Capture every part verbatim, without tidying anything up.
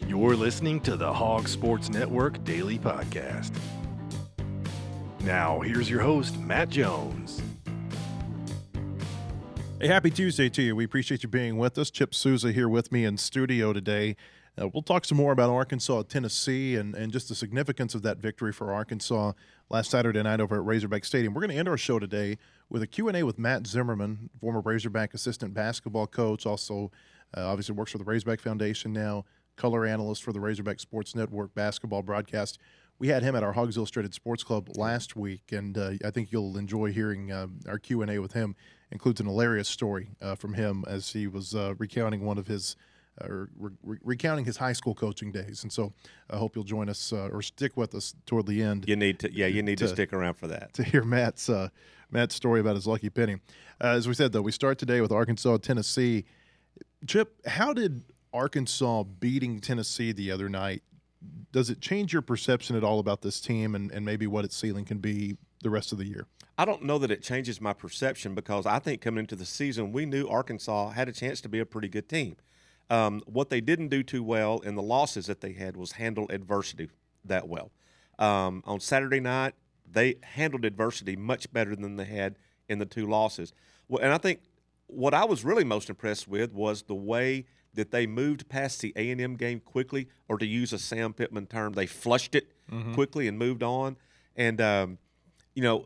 You're listening to the Hog Sports Network Daily Podcast. Now, here's your host, Matt Jones. Hey, happy Tuesday to you. We appreciate you being with us. Chip Souza here with me in studio today. Uh, we'll talk some more about Arkansas, Tennessee, and, and just the significance of that victory for Arkansas last Saturday night over at Razorback Stadium. We're going to end our show today with a Q and A with Matt Zimmerman, former Razorback assistant basketball coach, also uh, obviously works for the Razorback Foundation now, color analyst for the Razorback Sports Network basketball broadcast. We had him at our Hogs Illustrated Sports Club last week, and uh, I think you'll enjoy hearing uh, our Q and A with him. Includes an hilarious story uh, from him as he was uh, recounting one of his uh, re- re- recounting his high school coaching days. And so I hope you'll join us uh, or stick with us toward the end. You need to, yeah, you need to, to stick around for that to hear Matt's uh, Matt's story about his lucky penny. Uh, as we said, though, we start today with Arkansas, Tennessee. Chip, how did Arkansas beating Tennessee the other night, does it change your perception at all about this team and, and maybe what its ceiling can be the rest of the year? I don't know that it changes my perception because I think coming into the season, we knew Arkansas had a chance to be a pretty good team. Um, what they didn't do too well in the losses that they had was handle adversity that well. Um, on Saturday night, they handled adversity much better than they had in the two losses. Well, and I think what I was really most impressed with was the way that they moved past the A and M game quickly, or to use a Sam Pittman term, they flushed it mm-hmm. quickly and moved on. And, um, you know,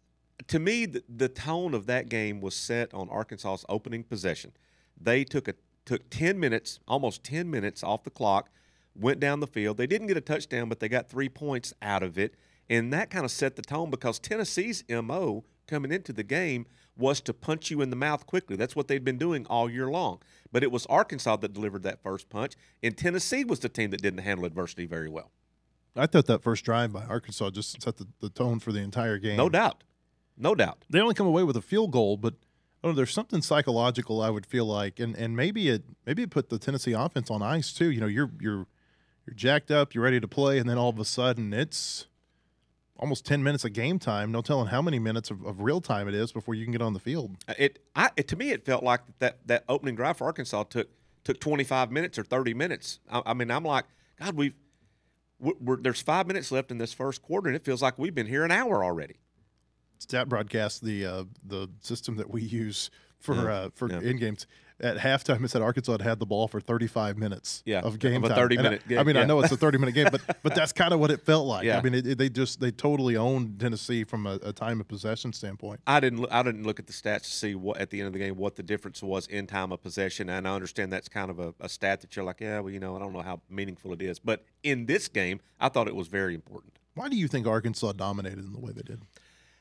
to me, the, the tone of that game was set on Arkansas's opening possession. They took a took ten minutes, almost ten minutes off the clock, went down the field. They didn't get a touchdown, but they got three points out of it. And that kind of set the tone because Tennessee's M O coming into the game was to punch you in the mouth quickly. That's what they'd been doing all year long. But it was Arkansas that delivered that first punch, and Tennessee was the team that didn't handle adversity very well. I thought that first drive by Arkansas just set the, the tone for the entire game. No doubt. No doubt. They only come away with a field goal, but oh, there's something psychological, I would feel like, and and maybe it maybe it put the Tennessee offense on ice too. You know, you're you're you're jacked up, you're ready to play, and then all of a sudden it's almost ten minutes of game time. No telling how many minutes of, of real time it is before you can get on the field. It, I, it to me, it felt like that that opening drive for Arkansas took took twenty-five minutes or thirty minutes. I, I mean, I'm like, God, we've we're, we're, there's five minutes left in this first quarter, and it feels like we've been here an hour already. Stat Broadcast, the uh, the system that we use for yeah. uh, for yeah. in games. At halftime, it said Arkansas had had the ball for thirty-five minutes yeah. of game of a time. thirty minute. I, I mean, yeah. I know it's a thirty-minute game, but but that's kind of what it felt like. Yeah. I mean, it, it, they just they totally owned Tennessee from a, a time of possession standpoint. I didn't I didn't look at the stats to see what at the end of the game what the difference was in time of possession, and I understand that's kind of a, a stat that you're like, yeah, well, you know, I don't know how meaningful it is, but in this game, I thought it was very important. Why do you think Arkansas dominated in the way they did?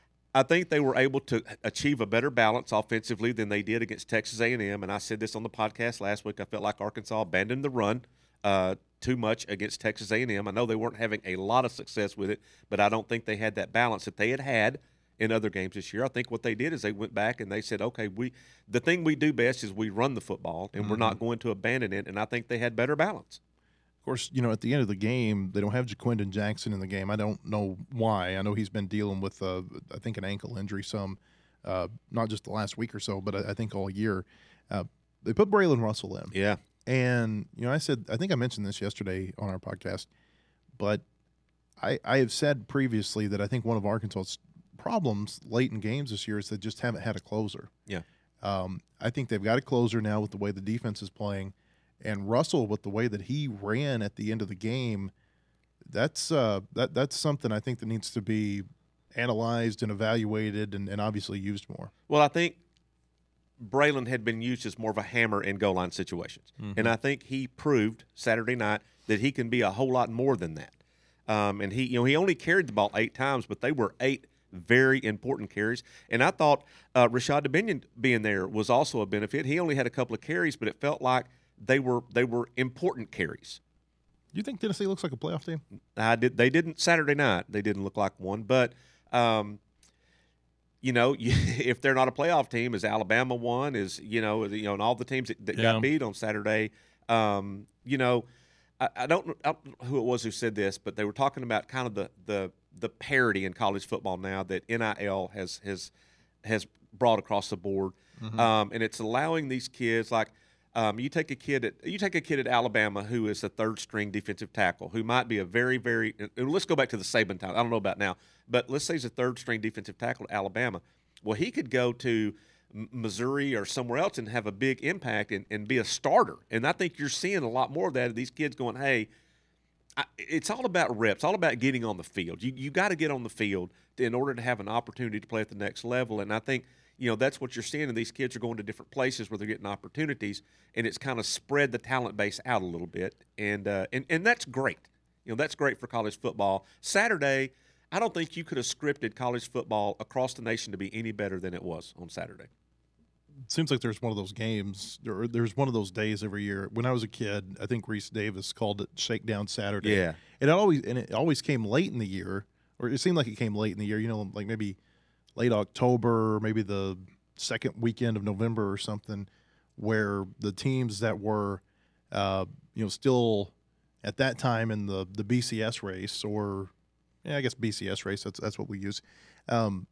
I think they were able to achieve a better balance offensively than they did against Texas A and M, and I said this on the podcast last week. I felt like Arkansas abandoned the run uh, too much against Texas A and M. I know they weren't having a lot of success with it, but I don't think they had that balance that they had had in other games this year. I think what they did is they went back and they said, okay, we the thing we do best is we run the football, and mm-hmm. we're not going to abandon it, and I think they had better balance. Of course, you know, at the end of the game, they don't have Jaquindon Jackson in the game. I don't know why. I know he's been dealing with, uh, I think, an ankle injury some, uh, not just the last week or so, but I, I think all year. Uh, they put Braylon Russell in. Yeah. And, you know, I said, I think I mentioned this yesterday on our podcast, but I, I have said previously that I think one of Arkansas's problems late in games this year is they just haven't had a closer. Yeah. Um, I think they've got a closer now with the way the defense is playing. And Russell, with the way that he ran at the end of the game, that's uh, that that's something I think that needs to be analyzed and evaluated and, and obviously used more. Well, I think Braylon had been used as more of a hammer in goal line situations. Mm-hmm. And I think he proved Saturday night that he can be a whole lot more than that. Um, and he, you know, he only carried the ball eight times, but they were eight very important carries. And I thought uh, Rashad Dubinion being there was also a benefit. He only had a couple of carries, but it felt like They were they were important carries. Do you think Tennessee looks like a playoff team? I did. They didn't Saturday night. They didn't look like one. But, um, you know, if they're not a playoff team, is Alabama one? Is you know, you know, and all the teams that, that yeah. got beat on Saturday. Um, you know, I, I, don't, I don't know who it was who said this, but they were talking about kind of the the the parity in college football now that N I L has has has brought across the board, mm-hmm. um, and it's allowing these kids like. Um, you take a kid at you take a kid at Alabama who is a third string defensive tackle who might be a very very. And let's go back to the Saban time. I don't know about now, but let's say he's a third string defensive tackle at Alabama. Well, he could go to Missouri or somewhere else and have a big impact and, and be a starter. And I think you're seeing a lot more of that of these kids going, hey, I, it's all about reps, all about getting on the field. You you got to get on the field to, in order to have an opportunity to play at the next level. And I think, you know, that's what you're seeing. And these kids are going to different places where they're getting opportunities, and it's kind of spread the talent base out a little bit. And uh, and and that's great. You know, that's great for college football. Saturday, I don't think you could have scripted college football across the nation to be any better than it was on Saturday. It seems like there's one of those games, or there's one of those days every year. When I was a kid, I think Reese Davis called it Shakedown Saturday. Yeah. And it always and it always came late in the year, or it seemed like it came late in the year, you know, like maybe late October, or maybe the second weekend of November or something, where the teams that were, uh, you know, still at that time in the, the B C S race, or yeah, I guess B C S race, that's that's what we use, um,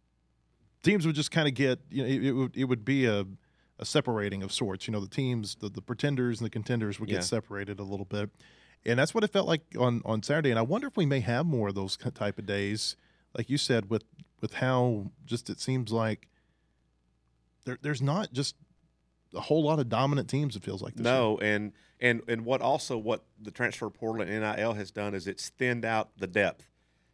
teams would just kind of get, you know, it, it would it would be a, a separating of sorts. You know, the teams, the, the pretenders and the contenders would Yeah. get separated a little bit. And that's what it felt like on, on Saturday. And I wonder if we may have more of those type of days, like you said, with, with how just it seems like there there's not just a whole lot of dominant teams, it feels like this year. No, and and and what also what the transfer portal and N I L has done is it's thinned out the depth.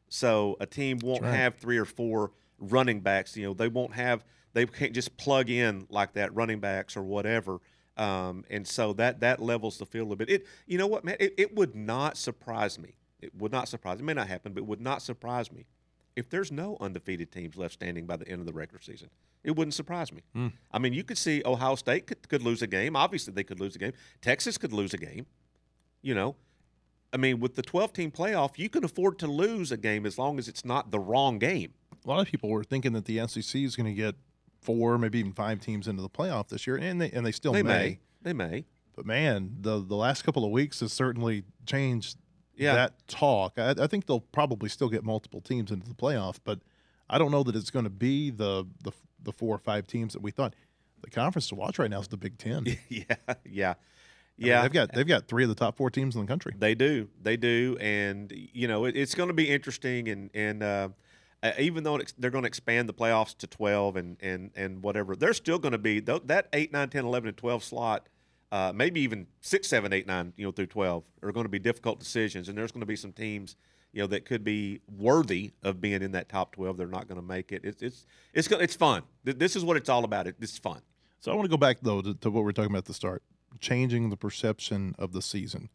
So a team won't That's right. have three or four running backs. You know, they won't have they can't just plug in like that running backs or whatever. Um, and so that that levels the field a bit. It you know what, man, it, it would not surprise me. It would not surprise me. It may not happen, but it would not surprise me if there's no undefeated teams left standing by the end of the regular season. It wouldn't surprise me. Mm. I mean, you could see Ohio State could, could lose a game. Obviously, they could lose a game. Texas could lose a game. You know, I mean, with the twelve-team playoff, you can afford to lose a game as long as it's not the wrong game. A lot of people were thinking that the S E C is going to get four, maybe even five teams into the playoff this year, and they and they still They may. may. They may. But man, the the last couple of weeks has certainly changed Yeah. that talk. I, I think they'll probably still get multiple teams into the playoff, but I don't know that it's going to be the the the four or five teams that we thought. The conference to watch right now is the Big Ten. yeah. Yeah. I mean, Yeah. they've got they've got three of the top four teams in the country. They do, they do, and you know it, it's going to be interesting. And and uh, uh, even though it's, they're going to expand the playoffs to twelve and and and whatever, they're still going to be th- that eight, nine, ten, eleven, and twelve slot. Uh, maybe even six, seven, eight, nine, you know, through twelve are going to be difficult decisions, and there's going to be some teams, you know, that could be worthy of being in that top twelve. They're not going to make it. It's it's it's go- it's fun. Th- This is what it's all about. It this is fun. So I want to go back though to, to what we were talking about at the start, changing the perception of the season.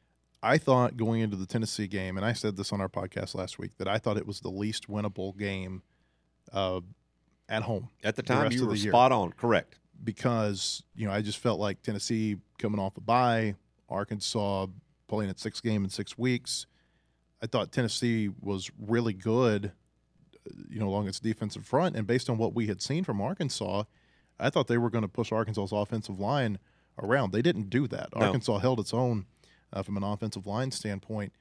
I thought going into the Tennessee game, and I said this on our podcast last week, that I thought it was the least winnable game uh, at home. At the the time, rest you of were the year. spot on. Correct. Because, you know, I just felt like Tennessee coming off a bye, Arkansas playing its sixth game in six weeks. I thought Tennessee was really good, you know, along its defensive front. And based on what we had seen from Arkansas, I thought they were going to push Arkansas's offensive line around. They didn't do that. No. Arkansas held its own uh, from an offensive line standpoint.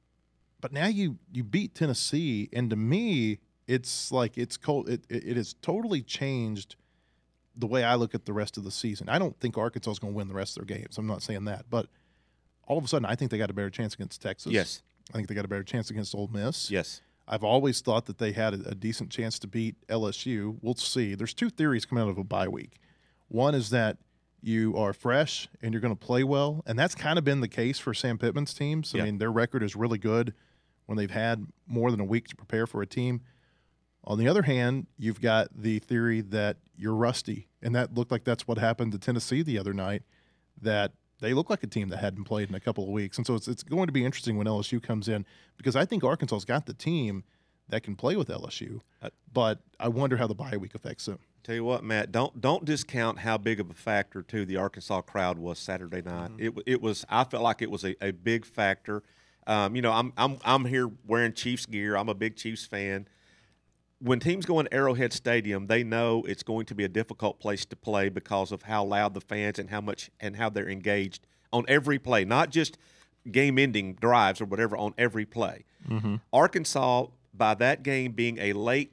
But now you you beat Tennessee, and to me, it's like it's cold. It, it, it has totally changed the way I look at the rest of the season. I don't think Arkansas is going to win the rest of their games. I'm not saying that, but all of a sudden, I think they got a better chance against Texas. Yes. I think they got a better chance against Ole Miss. Yes. I've always thought that they had a, a decent chance to beat L S U. We'll see. There's two theories coming out of a bye week. One is that you are fresh and you're going to play well, and that's kind of been the case for Sam Pittman's teams. I Yeah. mean, their record is really good when they've had more than a week to prepare for a team. On the other hand, you've got the theory that you're rusty, and that looked like that's what happened to Tennessee the other night, that they look like a team that hadn't played in a couple of weeks. And so it's, it's going to be interesting when L S U comes in, because I think Arkansas's got the team that can play with L S U, Uh, but I wonder how the bye week affects them. Tell you what, Matt, don't don't discount how big of a factor too the Arkansas crowd was Saturday night. Mm-hmm. It w- it was I felt like it was a, a big factor. Um, you know, I'm I'm I'm here wearing Chiefs gear. I'm a big Chiefs fan. When teams go in Arrowhead Stadium, they know it's going to be a difficult place to play because of how loud the fans and how much and how they're engaged on every play, not just game-ending drives or whatever, on every play. Mm-hmm. Arkansas, by that game being a late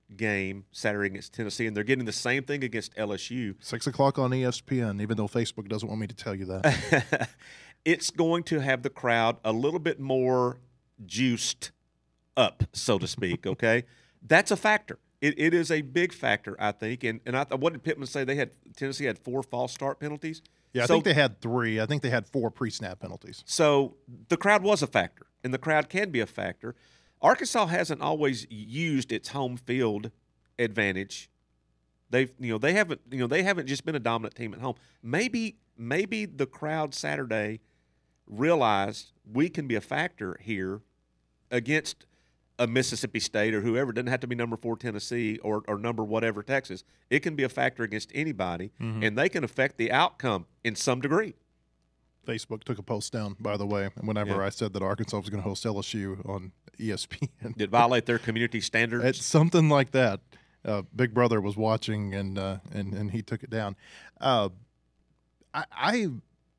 game Saturday against Tennessee, and they're getting the same thing against L S U. Six o'clock on E S P N, even though Facebook doesn't want me to tell you that. It's going to have the crowd a little bit more juiced up, so to speak, okay? That's a factor. It, it is a big factor, I think. And and I, what did Pittman say? They had Tennessee had four false start penalties? Yeah, I so, think they had three. I think they had four pre-snap penalties. So the crowd was a factor, and the crowd can be a factor. Arkansas hasn't always used its home field advantage. They've, you know, they haven't, you know, they haven't just been a dominant team at home. Maybe, maybe the crowd Saturday realized we can be a factor here against a Mississippi State or whoever. It doesn't have to be number four Tennessee or, or number whatever Texas. It can be a factor against anybody, mm-hmm. and they can affect the outcome in some degree. Facebook took a post down, by the way, whenever yeah. I said that Arkansas was going to host L S U on E S P N. Did it violate their community standards? It's something like that. Uh, Big Brother was watching, and uh, and and he took it down. Uh, I, I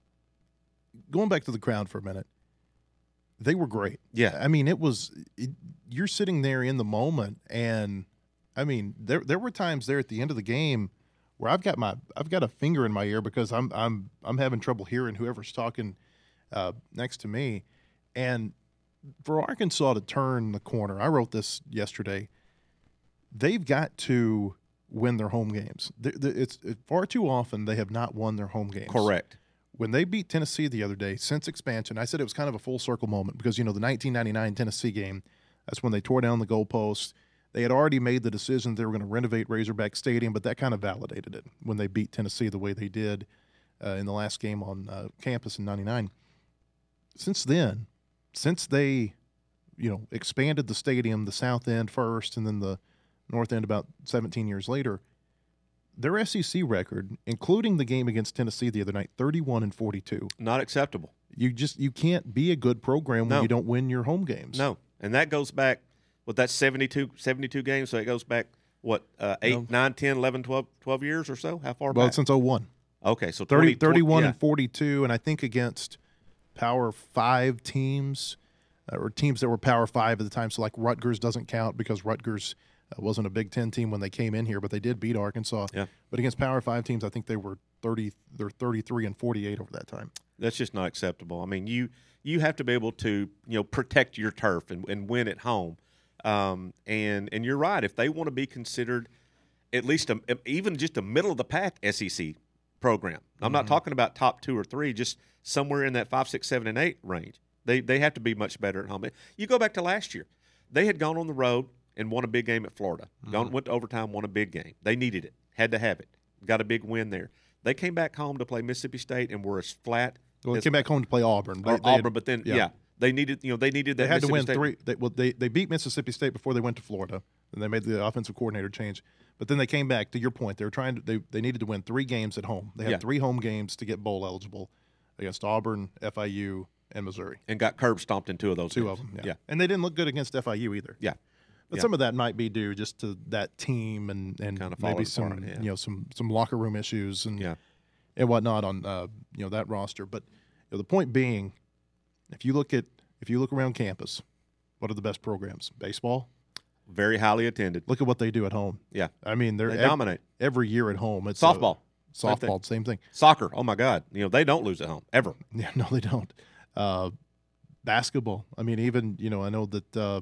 going back to the crowd for a minute. They were great. Yeah, I mean, it was. It, you're sitting there in the moment, and I mean, there there were times there at the end of the game where I've got my I've got a finger in my ear because I'm I'm I'm having trouble hearing whoever's talking uh, next to me, and for Arkansas to turn the corner, I wrote this yesterday. They've got to win their home games. It's far too often they have not won their home games. Correct. When they beat Tennessee the other day, since expansion, I said it was kind of a full circle moment because, you know, the nineteen ninety-nine Tennessee game, that's when they tore down the goalposts. They had already made the decision they were going to renovate Razorback Stadium, but that kind of validated it when they beat Tennessee the way they did uh, in the last game on uh, campus in ninety-nine. Since then, since they, you know, expanded the stadium, the south end first and then the north end about seventeen years later, their S E C record, including the game against Tennessee the other night, thirty-one and forty-two. Not acceptable. You just you can't be a good program when no. you don't win your home games. No, and that goes back, well, that's seventy-two, seventy-two games, so it goes back, what, uh, eight, no. nine, ten, eleven, twelve, twelve years or so? How far well, back? since oh one. Okay, so thirty, twenty, thirty-one yeah. and forty-two, and I think against Power Five teams uh, or teams that were Power Five at the time, so like Rutgers doesn't count because Rutgers – Uh, wasn't a Big Ten team when they came in here, but they did beat Arkansas. Yeah. But against Power Five teams, I think they were thirty. They're thirty-three and forty-eight over that time. That's just not acceptable. I mean, you you have to be able to you know protect your turf and, and win at home. Um, and and you're right. If they want to be considered at least a, even just a middle of the pack S E C program, I'm mm-hmm. not talking about top two or three, just somewhere in that five, six, seven, and eight range. They they have to be much better at home. You go back to last year, they had gone on the road and won a big game at Florida. Mm-hmm. Gone, went to overtime, won a big game. They needed it, had to have it. Got a big win there. They came back home to play Mississippi State and were as flat. Well, they as, came back home to play Auburn. They, or they Auburn, had, but then yeah. yeah, they needed you know they needed that. They had to win State. three. They, well, they they beat Mississippi State before they went to Florida, and they made the offensive coordinator change. But then they came back. To your point, they were trying to. They they needed to win three games at home. They had yeah. three home games to get bowl eligible against Auburn, F I U, and Missouri, and got curb stomped in two of those. Two games. of them, yeah. yeah. And they didn't look good against F I U either. Yeah. But yeah. some of that might be due just to that team and, and kind of maybe some apart, yeah. you know some some locker room issues and yeah. and whatnot on uh, you know that roster. But you know, the point being, if you look at if you look around campus, what are the best programs? Baseball, very highly attended. Look at what they do at home. Yeah, I mean they're they ev- dominate every year at home. It's softball, a, softball, same thing. same thing. Soccer, oh my God, you know they don't lose at home ever. Yeah, no, they don't. Uh, basketball. I mean, even you know I know that. Uh,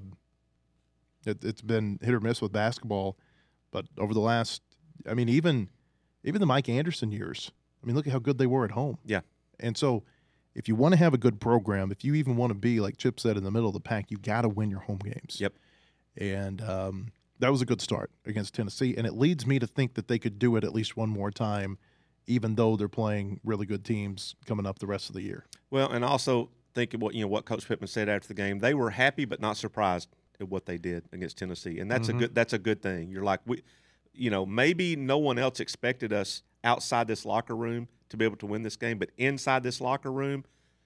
It, it's been hit or miss with basketball, but over the last, I mean, even even the Mike Anderson years, I mean, look at how good they were at home. Yeah. And so if you want to have a good program, if you even want to be, like Chip said, in the middle of the pack, you got to win your home games. Yep. And um, that was a good start against Tennessee, and it leads me to think that they could do it at least one more time, even though they're playing really good teams coming up the rest of the year. Well, and also think of what, you know, what Coach Pittman said after the game. They were happy but not surprised at what they did against Tennessee, and that's mm-hmm. a good that's a good thing. You're like, we, you know, maybe no one else expected us outside this locker room to be able to win this game, but inside this locker room,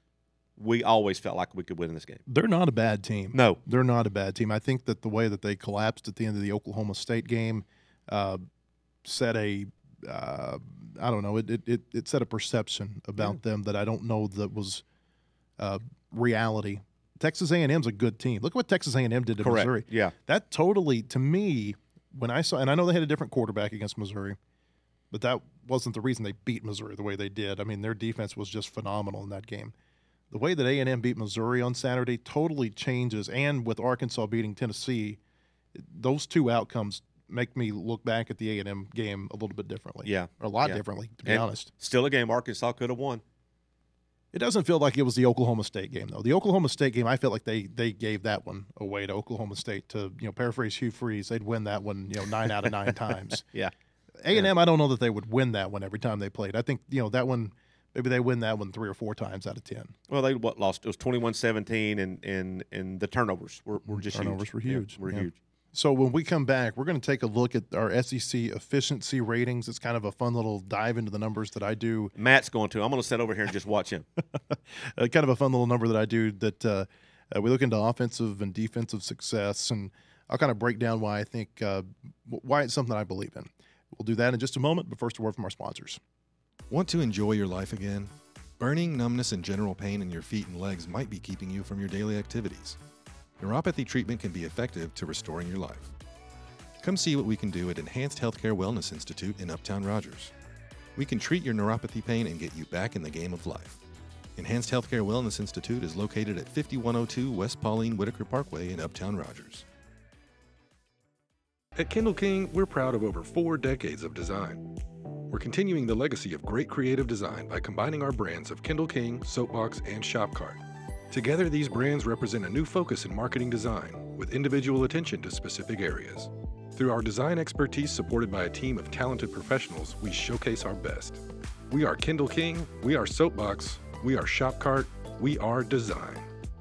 we always felt like we could win this game. They're not a bad team. No, they're not a bad team. I think that the way that they collapsed at the end of the Oklahoma State game uh, set a uh, I don't know it, it it set a perception about yeah. them that I don't know that was uh, reality. Texas A and M's a good team. Look what Texas A and M did to Correct. Missouri. Yeah. That totally, to me, when I saw, and I know they had a different quarterback against Missouri, but that wasn't the reason they beat Missouri the way they did. I mean, their defense was just phenomenal in that game. The way that A and M beat Missouri on Saturday totally changes, and with Arkansas beating Tennessee, those two outcomes make me look back at the A and M game a little bit differently. Yeah. Or a lot yeah. differently, to be and honest. Still a game Arkansas could have won. It doesn't feel like it was the Oklahoma State game, though. The Oklahoma State game, I felt like they they gave that one away to Oklahoma State. To, you know, paraphrase Hugh Freeze, they'd win that one, you know, nine out of nine times. Yeah. A and M, I don't know that they would win that one every time they played. I think, you know, that one, maybe they win that one three or four times out of ten. Well, they what lost? It was twenty-one seventeen, and and and the turnovers were, were just turnovers huge. were huge. Yeah, were Yeah. huge. So when we come back, we're going to take a look at our S E C efficiency ratings. It's kind of a fun little dive into the numbers that I do. Matt's going to. I'm going to sit over here and just watch him. uh, kind of a fun little number that I do that uh, uh, we look into offensive and defensive success, and I'll kind of break down why I think uh, why it's something I believe in. We'll do that in just a moment, but first a word from our sponsors. Want to enjoy your life again? Burning, numbness, and general pain in your feet and legs might be keeping you from your daily activities. Neuropathy treatment can be effective to restoring your life. Come see what we can do at Enhanced Healthcare Wellness Institute in Uptown Rogers. We can treat your neuropathy pain and get you back in the game of life. Enhanced Healthcare Wellness Institute is located at fifty-one oh two West Pauline Whitaker Parkway in Uptown Rogers. At Kindle King, we're proud of over four decades of design. We're continuing the legacy of great creative design by combining our brands of Kindle King, Soapbox, and Shopcart. Together, these brands represent a new focus in marketing design, with individual attention to specific areas. Through our design expertise supported by a team of talented professionals, we showcase our best. We are Kindle King, we are Soapbox, we are Shopcart, we are design.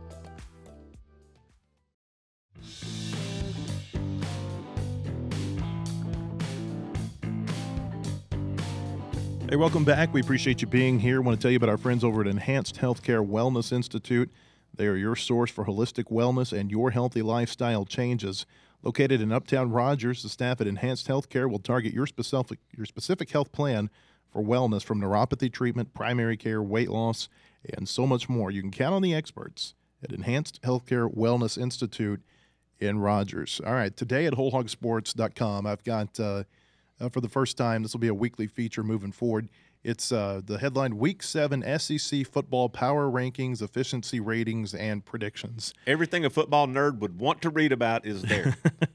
Hey, welcome back. We appreciate you being here. I want to tell you about our friends over at Enhanced Healthcare Wellness Institute. They are your source for holistic wellness and your healthy lifestyle changes. Located in Uptown Rogers, the staff at Enhanced Healthcare will target your specific your specific health plan for wellness, from neuropathy treatment, primary care, weight loss, and so much more. You can count on the experts at Enhanced Healthcare Wellness Institute in Rogers. All right, today at whole hog sports dot com, I've got uh, Uh, for the first time, this will be a weekly feature moving forward. It's uh, the headline, Week seven S E C Football Power Rankings, Efficiency Ratings, and Predictions. Everything a football nerd would want to read about is there.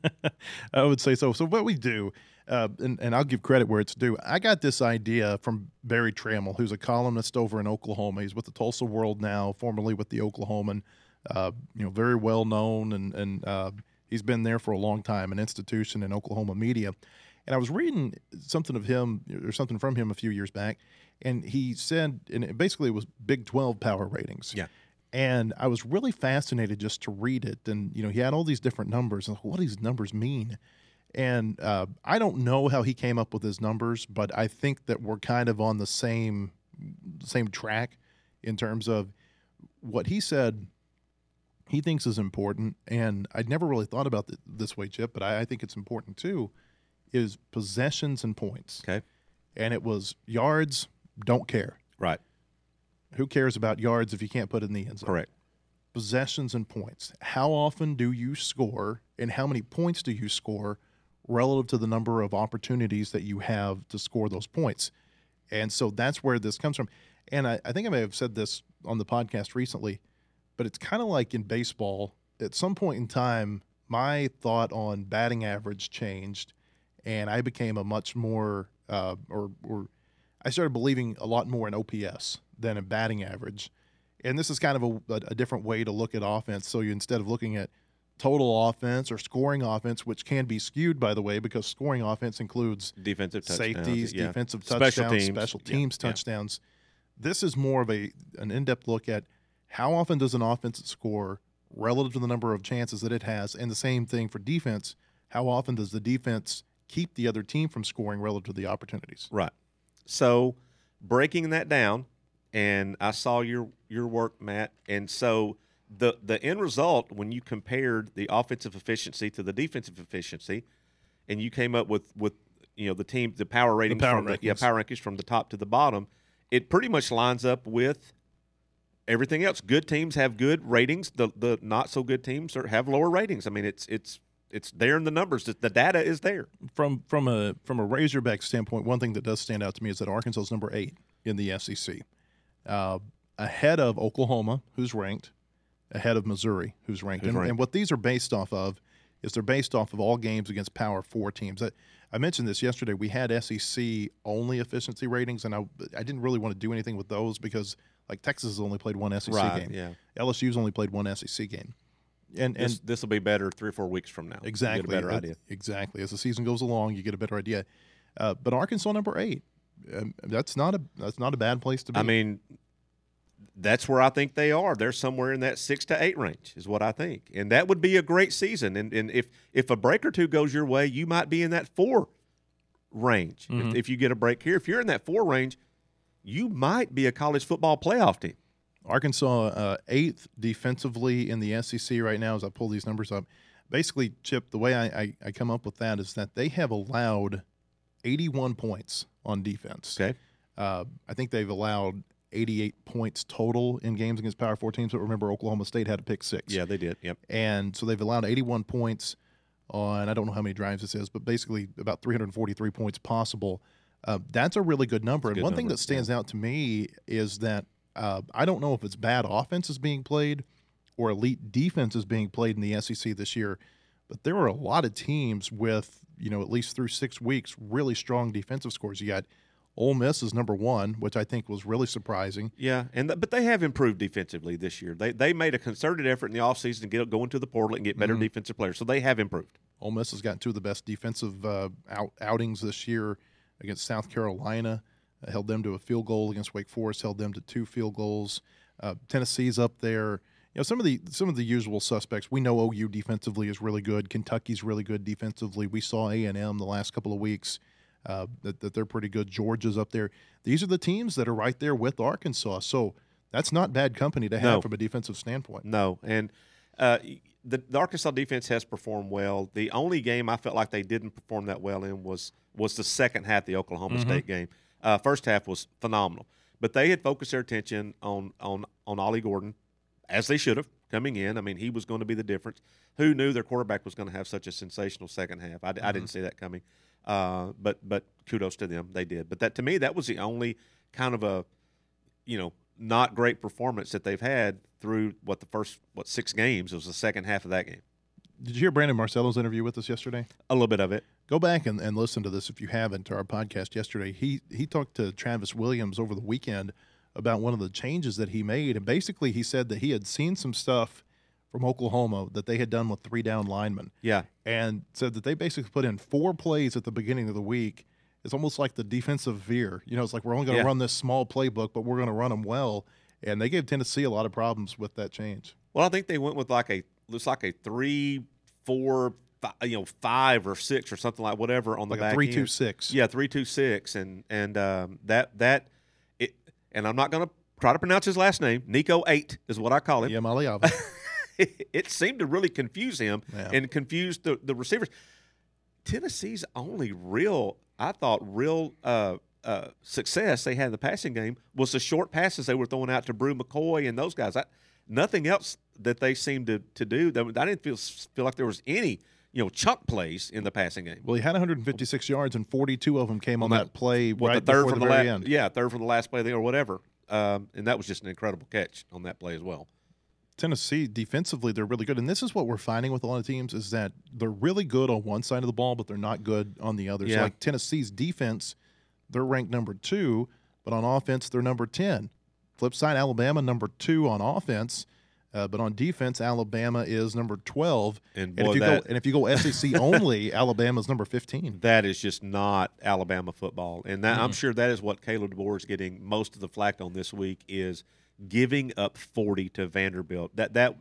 I would say so. So what we do, uh, and, and I'll give credit where it's due, I got this idea from Barry Trammell, who's a columnist over in Oklahoma. He's with the Tulsa World now, formerly with the Oklahoman, uh, you know, very well known, and, and uh, he's been there for a long time, an institution in Oklahoma media. And I was reading something of him or something from him a few years back, and he said, and it basically it was Big twelve power ratings. Yeah. And I was really fascinated just to read it. And, you know, he had all these different numbers. And what do these numbers mean? And uh, I don't know how he came up with his numbers, but I think that we're kind of on the same same track in terms of what he said he thinks is important. And I'd never really thought about it this way, Chip, but I, I think it's important too, is possessions and points. Okay. And it was yards, don't care. Right. Who cares about yards if you can't put it in the end zone? Correct. Possessions and points. How often do you score, and how many points do you score relative to the number of opportunities that you have to score those points? And so that's where this comes from. And I, I think I may have said this on the podcast recently, but it's kind of like in baseball. At some point in time, my thought on batting average changed, and I became a much more, uh, or, or I started believing a lot more in O P S than in batting average. And this is kind of a, a, a different way to look at offense. So you, instead of looking at total offense or scoring offense, which can be skewed, by the way, because scoring offense includes defensive touchdowns, safeties, yeah. defensive Special touchdowns, teams. special Yeah, teams yeah. touchdowns. This is more of a an in-depth look at how often does an offense score relative to the number of chances that it has, and the same thing for defense. How often does the defense keep the other team from scoring relative to the opportunities? Right. So breaking that down, and I saw your your work, Matt, and so the the end result when you compared the offensive efficiency to the defensive efficiency, and you came up with with you know the team the power ratings power from the, rankings. yeah power rankings from the top to the bottom, it pretty much lines up with everything else. Good teams have good ratings. The the not so good teams are, have lower ratings. I mean, it's it's it's there in the numbers. The data is there. From from a from a Razorback standpoint, one thing that does stand out to me is that Arkansas is number eight in the S E C, uh, ahead of Oklahoma, who's ranked, ahead of Missouri, who's ranked. Who's and, ranked. and what these are based off of is they're based off of all games against Power Four teams. I, I mentioned this yesterday. We had S E C only efficiency ratings, and I I didn't really want to do anything with those because like Texas has only played one S E C Right, game. yeah. L S U's only played one S E C game. And and This this will be better three or four weeks from now. exactly, You get a better that- idea. Exactly. As the season goes along, you get a better idea. Uh, but Arkansas number eight, um, that's not a that's not a bad place to be. I mean, that's where I think they are. They're somewhere in that six to eight range, is what I think, and that would be a great season. And and if if a break or two goes your way, you might be in that four range. Mm-hmm. If, if you get a break here, if you're in that four range, you might be a college football playoff team. Arkansas uh, eighth defensively in the S E C right now. As I pull these numbers up, basically, Chip, the way I, I, I come up with that is that they have allowed eighty-one points on defense. Okay. Uh, I think they've allowed eighty-eight points total in games against Power Four teams. But remember, Oklahoma State had a pick six. Yeah, they did. Yep. And so they've allowed eighty-one points on, I don't know how many drives this is, but basically about three hundred forty-three points possible. Uh, that's a really good number. And good one thing number, that stands out to me is that uh, I don't know if it's bad offense is being played or elite defense is being played in the S E C this year, but there are a lot of teams with, you know, at least through six weeks, really strong defensive scores. You got Ole Miss is number one, which I think was really surprising. Yeah, and th- but they have improved defensively this year. They they made a concerted effort in the offseason to get go into the portal and get better Mm-hmm. defensive players. So they have improved. Ole Miss has gotten two of the best defensive uh, out, outings this year against South Carolina. Uh, held them to a field goal against Wake Forest. Held them to two field goals. Uh, Tennessee's up there. You know, some of the some of the usual suspects. We know O U defensively is really good. Kentucky's really good defensively. We saw A and M the last couple of weeks uh, that, that they're pretty good. Georgia's up there. These are the teams that are right there with Arkansas. So that's not bad company to have No. from a defensive standpoint. No, and uh, the, the Arkansas defense has performed well. The only game I felt like they didn't perform that well in was was the second half, the Oklahoma State game. Uh, first half was phenomenal, but they had focused their attention on on on Ollie Gordon, as they should have coming in. I mean, he was going to be the difference. Who knew their quarterback was going to have such a sensational second half? I, I didn't see that coming. Uh, but but kudos to them, they did. But that to me, that was the only kind of a, you know, not great performance that they've had through what the first what six games. It was the second half of that game. Did you hear Brandon Marcello's interview with us yesterday? A little bit of it. Go back and, and listen to this if you haven't, to our podcast yesterday. He he talked to Travis Williams over the weekend about one of the changes that he made. And basically he said that he had seen some stuff from Oklahoma that they had done with three down linemen. Yeah. And said that they basically put in four plays at the beginning of the week. It's almost like the defensive veer. You know, it's like we're only going to Yeah. run this small playbook, but we're going to run them well. And they gave Tennessee a lot of problems with that change. Well, I think they went with like a looks like a three, four, five, you know, five or six or something like whatever on the Like back a three end. two six. Yeah, three two six, and and um, that that it. And I'm not going to try to pronounce his last name. Nico Eight is what I call him. Yeah, Maliava. It seemed to really confuse him Yeah. and confuse the, the receivers. Tennessee's only real, I thought, real uh, uh, success they had in the passing game was the short passes they were throwing out to Brew McCoy and those guys. I, nothing else that they seemed to, to do. I didn't feel feel like there was any you know chunk plays in the passing game. Well, he had one hundred fifty-six yards, and forty-two of them came on On that, that- play What, right the third before from the the, very last, end. yeah, third from the last play there or whatever. Um, and that was just an incredible catch on that play as well. Tennessee, defensively, they're really good. And this is what we're finding with a lot of teams is that they're really good on one side of the ball, but they're not good on the other. So Yeah. like Tennessee's defense, they're ranked number two, but on offense, they're number ten. Flip side, Alabama, number two on offense. Uh, but on defense, Alabama is number twelve. And and boy, if you that- go and if you go S E C only, Alabama's number fifteen. That is just not Alabama football, and that, Mm-hmm. I'm sure that is what Caleb DeBoer is getting most of the flack on this week is giving up forty to Vanderbilt. That that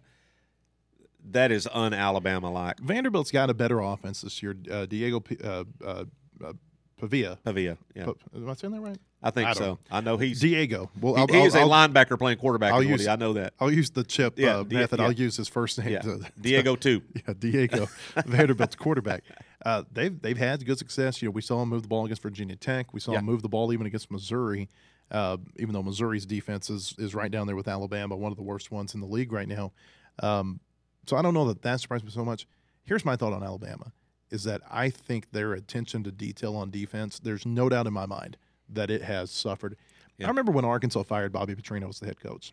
that is un-Alabama like. Vanderbilt's got a better offense this year. Uh, Diego P- uh, uh, uh, Pavia. Pavia, yeah, Pa- Am I saying that right? I think I don't so. know. I know he's Diego. Well, he, I'll, he is I'll, a I'll- linebacker playing quarterback. I'll is what use- he- I know that. I'll use the chip Yeah, uh, Di- method. yeah. I'll use his first name. Yeah, To, Diego too. yeah, Diego, Vanderbilt's quarterback. Uh, they've they've had good success. You know, we saw him move the ball against Virginia Tech. We saw Yeah. him move the ball even against Missouri. Uh, even though Missouri's defense is is right down there with Alabama, one of the worst ones in the league right now. Um, so I don't know that that surprised me so much. Here's my thought on Alabama, is that I think their attention to detail on defense, there's no doubt in my mind that it has suffered. Yeah. I remember when Arkansas fired Bobby Petrino as the head coach.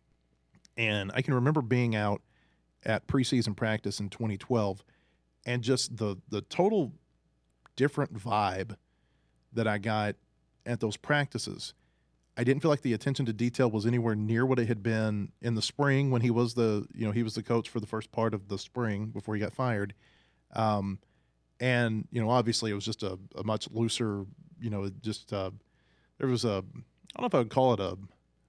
And I can remember being out at preseason practice in twenty twelve and just the the total different vibe that I got at those practices. I didn't feel like the attention to detail was anywhere near what it had been in the spring when he was the, you know, he was the coach for the first part of the spring before he got fired. Um, and, you know, obviously it was just a, a much looser, you know, just uh, there was a, I don't know if I would call it a,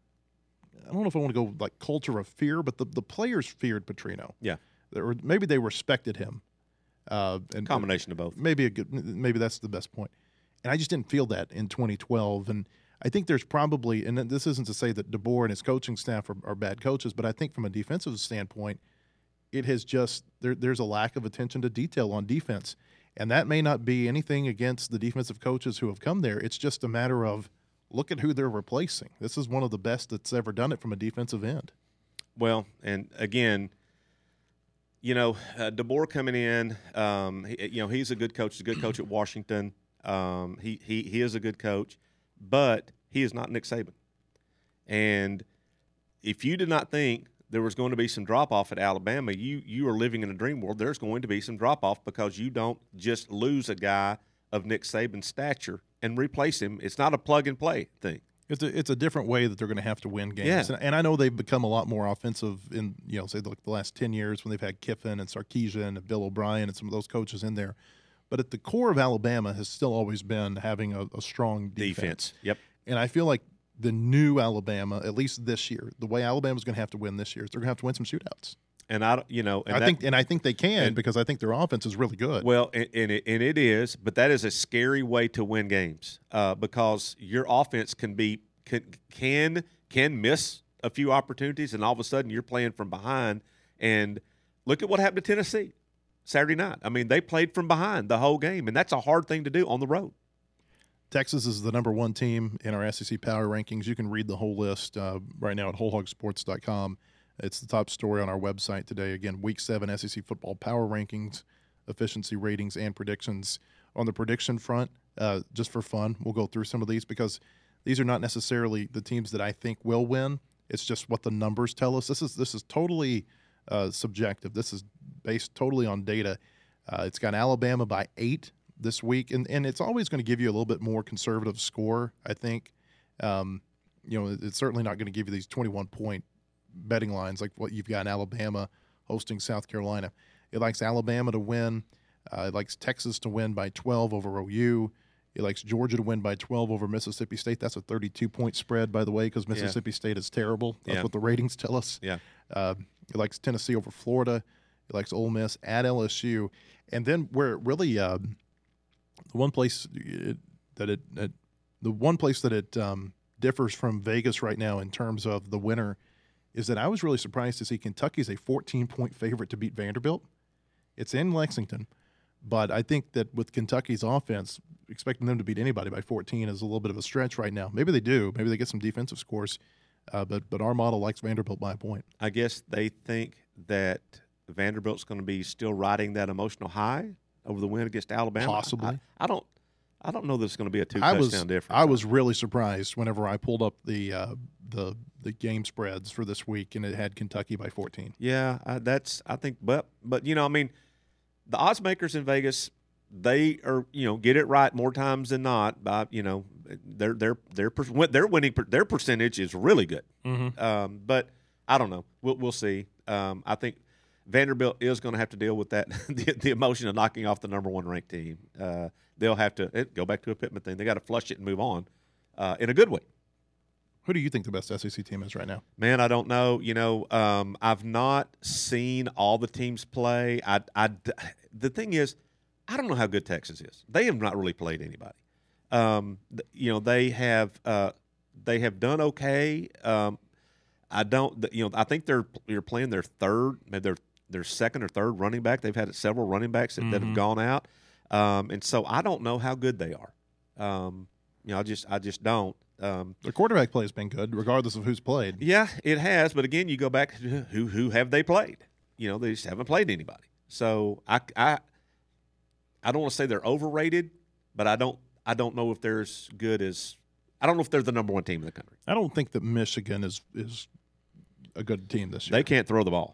I don't know if I want to go like culture of fear, but the, the players feared Petrino. Yeah. Or maybe they respected him. Uh, and Combination of both. Maybe a good, maybe that's the best point. And I just didn't feel that in twenty twelve. And I think there's probably, and this isn't to say that DeBoer and his coaching staff are, are bad coaches, but I think from a defensive standpoint, it has just, there, there's a lack of attention to detail on defense. And that may not be anything against the defensive coaches who have come there. It's just a matter of look at who they're replacing. This is one of the best that's ever done it from a defensive end. Well, and again, you know, uh, DeBoer coming in, um, he, you know, he's a good coach. He's a good coach at Washington. Um, he, he, he is a good coach, but he is not Nick Saban. And if you did not think there was going to be some drop-off at Alabama, you you are living in a dream world. There's going to be some drop-off because you don't just lose a guy of Nick Saban's stature and replace him. It's not a plug-and-play thing. It's a, it's a different way that they're going to have to win games. Yeah. And, and I know they've become a lot more offensive in, you know, say like the last ten years when they've had Kiffin and Sarkisian and Bill O'Brien and some of those coaches in there. But at the core of Alabama has still always been having a, a strong defense. Defense. Yep. And I feel like the new Alabama, at least this year, the way Alabama's going to have to win this year is they're going to have to win some shootouts. And I, don't- you know, and I that, think, and I think they can and- because I think their offense is really good. Well, and, and, it, and it is, but that is a scary way to win games uh, because your offense can be can, can can miss a few opportunities, and all of a sudden you're playing from behind. And look at what happened to Tennessee Saturday night. I mean, they played from behind the whole game, and that's a hard thing to do on the road. Texas is the number one team in our S E C power rankings. You can read the whole list uh, right now at whole hog sports dot com. It's the top story on our website today. Again, Week seven S E C football power rankings, efficiency ratings, and predictions. On the prediction front, uh, just for fun, we'll go through some of these because these are not necessarily the teams that I think will win. It's just what the numbers tell us. This is this is totally uh, subjective. This is based totally on data. Uh, it's got Alabama by eight this week, and, and it's always going to give you a little bit more conservative score, I think. Um, you know, it's certainly not going to give you these twenty-one point betting lines like what you've got in Alabama hosting South Carolina. It likes Alabama to win. Uh, it likes Texas to win by twelve over O U. It likes Georgia to win by twelve over Mississippi State. That's a thirty-two point spread, by the way, because Mississippi yeah. State is terrible. That's yeah. what the ratings tell us. Yeah. Uh, it likes Tennessee over Florida. It likes Ole Miss at L S U. And then where it really uh, the one place it, that it, it the one place that it um, differs from Vegas right now in terms of the winner is that I was really surprised to see Kentucky's a fourteen point favorite to beat Vanderbilt. It's in Lexington, but I think that with Kentucky's offense, expecting them to beat anybody by fourteen is a little bit of a stretch right now. Maybe they do. Maybe they get some defensive scores, uh, but but our model likes Vanderbilt by a point. I guess they think that Vanderbilt's going to be still riding that emotional high over the win against Alabama. Possibly. I, I don't. I don't know that it's going to be a two I touchdown was, difference. I was really surprised whenever I pulled up the uh, the the game spreads for this week, and it had Kentucky by fourteen. Yeah, I, that's I think, but but you know, I mean, the odds makers in Vegas, they are you know get it right more times than not. By you know, their their their their winning their percentage is really good. Mm-hmm. Um, but I don't know. We'll we'll see. Um, I think Vanderbilt is going to have to deal with that the, the emotion of knocking off the number one ranked team. Uh, they'll have to it, go back to a Pittman thing. They got to flush it and move on uh, in a good way. Who do you think the best S E C team is right now? Man, I don't know. You know, um, I've not seen all the teams play. I, I, the thing is, I don't know how good Texas is. They have not really played anybody. Um, you know, they have uh, they have done okay. Um, I don't. You know, I think they're you're playing their third, maybe their their second or third running back. They've had several running backs that, mm-hmm. that have gone out, um, and so I don't know how good they are. Um, you know, I just I just don't. Um, Their quarterback play has been good, regardless of who's played. Yeah, it has. But again, you go back to who who have they played? You know, they just haven't played anybody. So I, I, I don't want to say they're overrated, but I don't I don't know if they're as good as I don't know if they're the number one team in the country. I don't think that Michigan is is a good team this year. They can't throw the ball.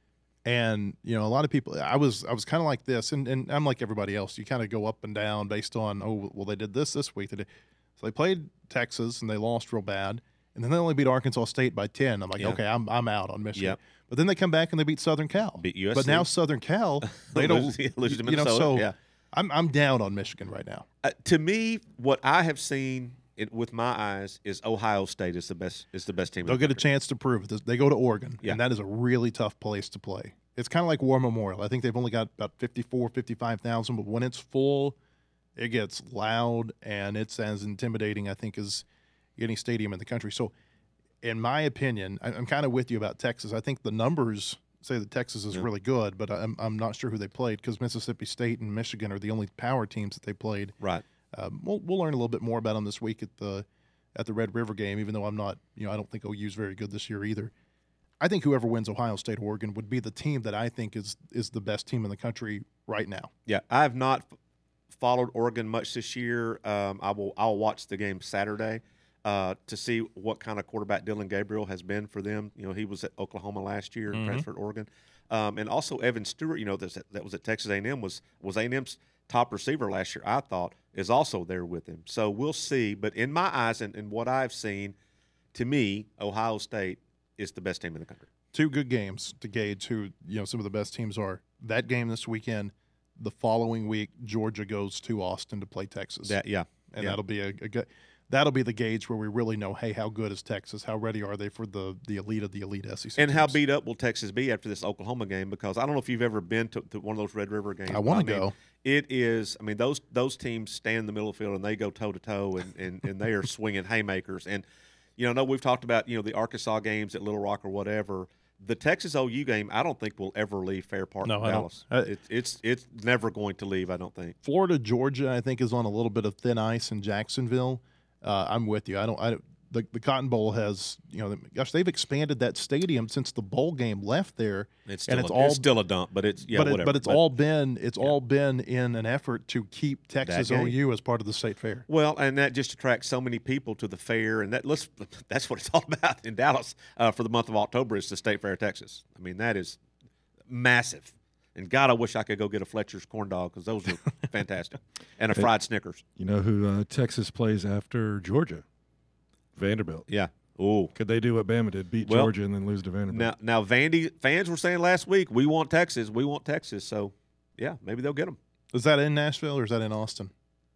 And, you know, a lot of people, I was I was kind of like this, and, and I'm like everybody else. You kind of go up and down based on, oh, well, they did this this week. They did. So they played Texas, and they lost real bad. And then they only beat Arkansas State by ten. I'm like, Yeah. okay, I'm I'm out on Michigan. Yep. But then they come back and they beat Southern Cal. Beat U S C. But now Southern Cal, they don't Lose- lose to you know, Minnesota, so yeah. I'm I'm down on Michigan right now. Uh, to me, what I have seen it, with my eyes is Ohio State is the best is the best team. in They'll the get a country. chance to prove it. They go to Oregon, Yeah. and that is a really tough place to play. It's kind of like War Memorial. I think they've only got about fifty-four, fifty-five thousand, but when it's full, it gets loud, and it's as intimidating, I think, as any stadium in the country. So, in my opinion, I- I'm kind of with you about Texas. I think the numbers say that Texas is Yeah. really good, but I'm, I'm not sure who they played because Mississippi State and Michigan are the only power teams that they played. Right. Um, we'll, we'll learn a little bit more about them this week at the at the Red River game, even though I'm not, you know, I don't think O U's very good this year either. I think whoever wins Ohio State or Oregon would be the team that I think is is the best team in the country right now. Yeah, I have not f- followed Oregon much this year. Um, I will I'll watch the game Saturday uh, to see what kind of quarterback Dylan Gabriel has been for them. You know, he was at Oklahoma last year, Mhm. transferred to Oregon, um, and also Evan Stewart. You know, that's, that was at Texas A and M was was A and M's top receiver last year. I thought is also there with him. So we'll see. But in my eyes and, and what I've seen, to me, Ohio State is the best team in the country. Two good games to gauge who, you know, some of the best teams are. That game this weekend, the following week, Georgia goes to Austin to play Texas. That yeah, and yeah. that'll be a, a good that'll be the gauge where we really know, hey, how good is Texas? How ready are they for the the elite of the elite S E C And how teams? beat up will Texas be after this Oklahoma game? Because I don't know if you've ever been to, to one of those Red River games. I wanna mean, go. It is. I mean, those those teams stand in the middle of the field and they go toe to toe, and and and they are swinging haymakers. And you know, I know we've talked about you know the Arkansas games at Little Rock or whatever. The Texas O U game, I don't think will ever leave Fair Park, No, I don't. Dallas. I- It, it's it's never going to leave. I don't think. Florida, Georgia, I think is on a little bit of thin ice in Jacksonville. Uh, I'm with you. I don't. I don't- the the Cotton Bowl has, you know, gosh, they've expanded that stadium since the bowl game left there, It's still and a, it's all it's still a dump, but it's yeah but, it, whatever. but it's all been it's all been in an effort to keep Texas game. O U as part of the state fair. Well, and that just attracts so many people to the fair, and that let's that's what it's all about in Dallas uh, for the month of October. Is the State Fair of Texas. I mean, that is massive. And God, I wish I could go get a Fletcher's corn dog because those are fantastic, and a fried Snickers. You know who uh, Texas plays after Georgia? Vanderbilt. Yeah. Oh. Could they do what Bama did, beat Well, Georgia and then lose to Vanderbilt? Now, now, Vandy fans were saying last week, we want Texas, we want Texas. So, yeah, maybe they'll get them. Is that in Nashville or is that in Austin?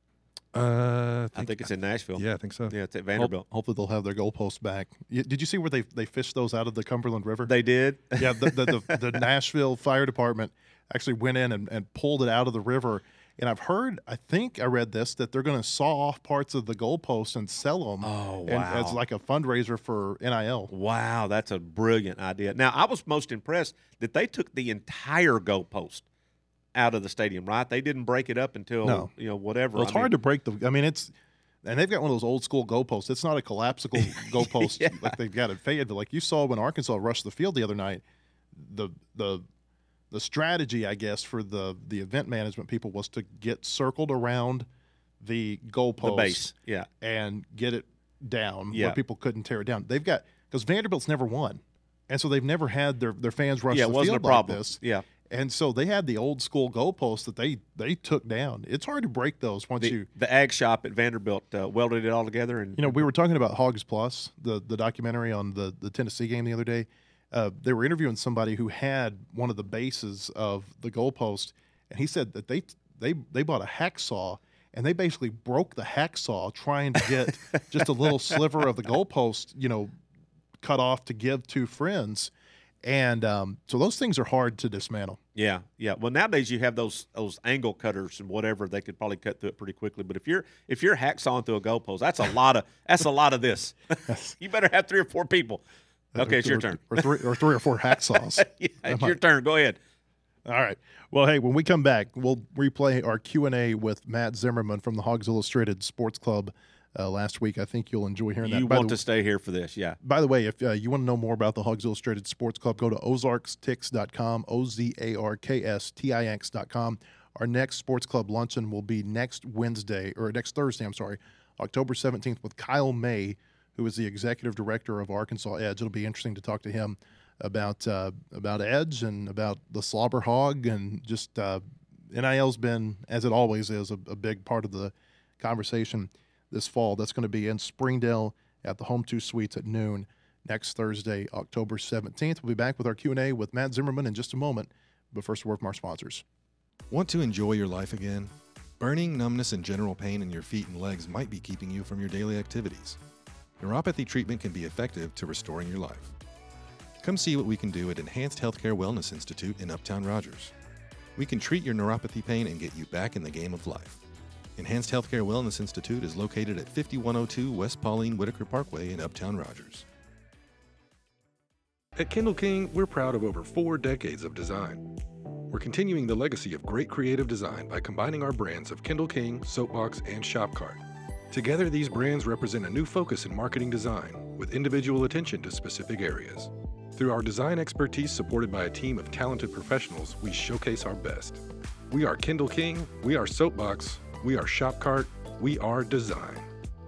uh, I think it's in Nashville. Yeah, I think so. Yeah, it's at Hope- Vanderbilt. hopefully they'll have their goalposts back. Y- Did you see where they they fished those out of the Cumberland River? They did. yeah, the, the, the, the Nashville Fire Department actually went in and, and pulled it out of the river. And I've heard, I think I read this, that they're going to saw off parts of the goalposts and sell them Oh, and, wow. as like a fundraiser for N I L. Wow, that's a brilliant idea. Now, I was most impressed that they took the entire goalpost out of the stadium, right? They didn't break it up until, No. you know, whatever. Well, it's I hard mean, to break the. I mean, it's and they've got one of those old school goalposts. It's not a collapsible goalpost Yeah. like they've got at Fayetteville. Like you saw when Arkansas rushed the field the other night. The the the strategy, I guess, for the the event management people was to get circled around the goalpost, the base. Yeah. and get it down Yeah. where people couldn't tear it down. They've got because Vanderbilt's never won, and so they've never had their their fans rush Yeah, it the wasn't field a problem. like this. Yeah. And so they had the old school goalposts that they they took down. It's hard to break those once The, you the ag shop at Vanderbilt uh, welded it all together. And you know we were talking about Hogs Plus, the the documentary on the the Tennessee game the other day. Uh, they were interviewing somebody who had one of the bases of the goalpost, and he said that they they they bought a hacksaw and they basically broke the hacksaw trying to get just a little sliver of the goalpost, you know, cut off to give to friends. And um, so those things are hard to dismantle. Yeah, yeah. Well, nowadays you have those those angle cutters and whatever. They could probably cut through it pretty quickly. But if you're if you're hacksawing through a goalpost, that's a lot of that's a lot of this. You better have three or four people. Okay, it's your Or- turn. Or three, or three or four hacksaws. Yeah, it's your turn. Go ahead. All right. Well, hey, when we come back, we'll replay our Q and A with Matt Zimmerman from the Hogs Illustrated Sports Club uh, last week. I think you'll enjoy hearing that. You By want the, to stay here for this, yeah. By the way, if uh, you want to know more about the Hogs Illustrated Sports Club, go to ozarks tix dot com, O Z A R K S T I X dot com. Our next sports club luncheon will be next Wednesday, or next Thursday, I'm sorry, October seventeenth with Kyle May, who is the executive director of Arkansas Edge. It'll be interesting to talk to him about uh, about Edge and about the Slobber Hog, and just uh, N I L's been, as it always is, a, a big part of the conversation this fall. That's going to be in Springdale at the Home two Suites at noon next Thursday, October seventeenth. We'll be back with our Q and A with Matt Zimmerman in just a moment, but first a word from our sponsors. Want to enjoy your life again? Burning, numbness, and general pain in your feet and legs might be keeping you from your daily activities. Neuropathy treatment can be effective to restoring your life. Come see what we can do at Enhanced Healthcare Wellness Institute in Uptown Rogers. We can treat your neuropathy pain and get you back in the game of life. Enhanced Healthcare Wellness Institute is located at fifty-one oh two West Pauline Whitaker Parkway in Uptown Rogers. At Kindle King, we're proud of over four decades of design. We're continuing the legacy of great creative design by combining our brands of Kindle King, Soapbox, and Shopcart. Together, these brands represent a new focus in marketing design, with individual attention to specific areas. Through our design expertise supported by a team of talented professionals, we showcase our best. We are Kindle King, we are Soapbox, we are Shopcart, we are design.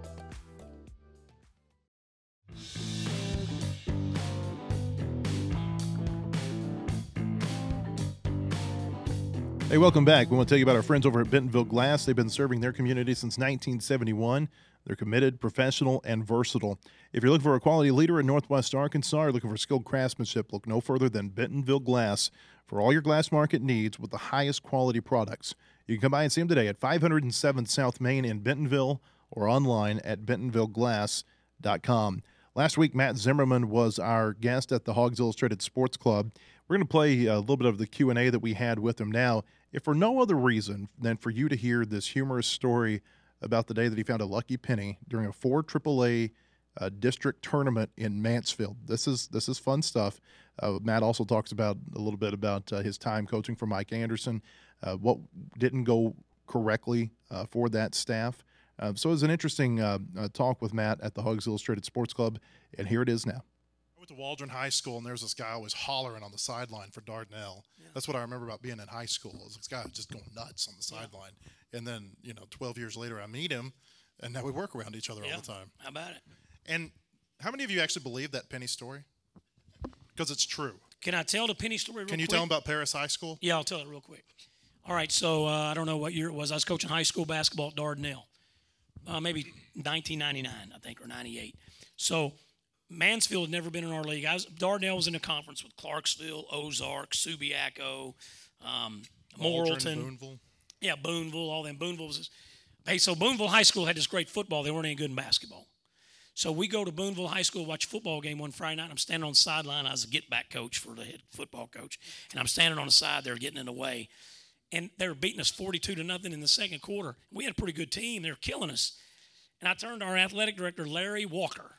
Hey, welcome back. We want to tell you about our friends over at Bentonville Glass. They've been serving their community since nineteen seventy-one. They're committed, professional, and versatile. If you're looking for a quality leader in Northwest Arkansas or looking for skilled craftsmanship, look no further than Bentonville Glass for all your glass market needs with the highest quality products. You can come by and see them today at five oh seven South Main in Bentonville or online at bentonville glass dot com. Last week, Matt Zimmerman was our guest at the Hogs Illustrated Sports Club. We're going to play a little bit of the Q and A that we had with him now, if for no other reason than for you to hear this humorous story about the day that he found a lucky penny during a four triple A uh, district tournament in Mansfield. This is this is fun stuff. Uh, Matt also talks about a little bit about uh, his time coaching for Mike Anderson, uh, what didn't go correctly uh, for that staff. Uh, so it was an interesting uh, uh, talk with Matt at the Hogs Illustrated Sports Club, and here it is now. I went to Waldron High School, and there was this guy always hollering on the sideline for Dardanelle. Yeah. That's what I remember about being in high school. Was this guy just going nuts on the sideline. Yeah. And then, you know, twelve years later, I meet him, and now we work around each other yeah. all the time. How about it? And how many of you actually believe that penny story? Because it's true. Can I tell the penny story real quick? Can you quick? tell them about Paris High School? Yeah, I'll tell it real quick. All right, so uh, I don't know what year it was. I was coaching high school basketball at Dardanelle. Uh, maybe nineteen ninety-nine, I think, or ninety-eight. So Mansfield had never been in our league. I was, Dardanelle was in a conference with Clarksville, Ozark, Subiaco, um, Morrilton. Boonville. Yeah, Boonville, all them. Boonville was this. Hey, so Boonville High School had this great football. They weren't any good in basketball. So we go to Boonville High School, watch a football game one Friday night. I'm standing on the sideline. I was a get-back coach for the head football coach. And I'm standing on the side there getting in the way. And they were beating us forty-two to nothing in the second quarter. We had a pretty good team. They were killing us. And I turned to our athletic director, Larry Walker.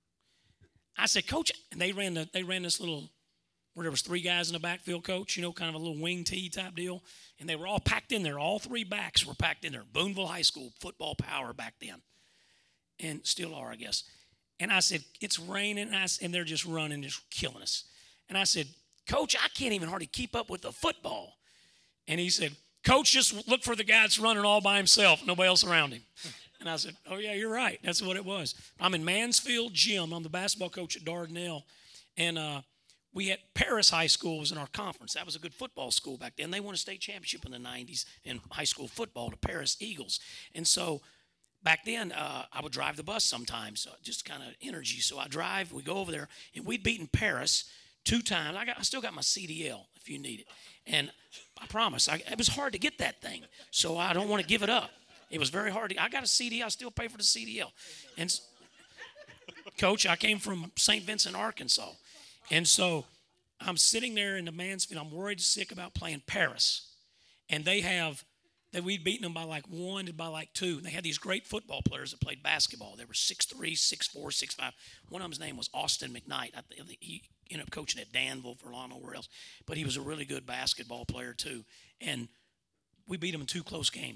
I said, Coach, and they ran the, they ran this little, where there was three guys in the backfield, Coach, you know, kind of a little wing tee type deal. And they were all packed in there. All three backs were packed in there. Boonville High School, football power back then. And still are, I guess. And I said, it's raining, and, I, and they're just running, just killing us. And I said, Coach, I can't even hardly keep up with the football. And he said, Coach, just look for the guy that's running all by himself, nobody else around him. And I said, oh, yeah, you're right. That's what it was. I'm in Mansfield Gym. I'm the basketball coach at Dardanelle. And uh, we had Paris High School was in our conference. That was a good football school back then. They won a state championship in the nineties in high school football, the Paris Eagles. And so back then, uh, I would drive the bus sometimes, so just kind of energy. So I drive, we go over there, and we'd beaten Paris two times. I got, I still got my C D L if you need it. And I promise, I, it was hard to get that thing, so I don't want to give it up. It was very hard. To, I got a C D. I still pay for the C D L. And Coach, I came from Saint Vincent, Arkansas. And so I'm sitting there in the Mansfield. I'm worried sick about playing Paris. And they have, that we'd beaten them by like one to by like two. And they had these great football players that played basketball. They were six three, six four, six five. One of them's name was Austin McKnight. I think he ended up coaching at Danville for a long nowhere else. But he was a really good basketball player too. And we beat them in two close games.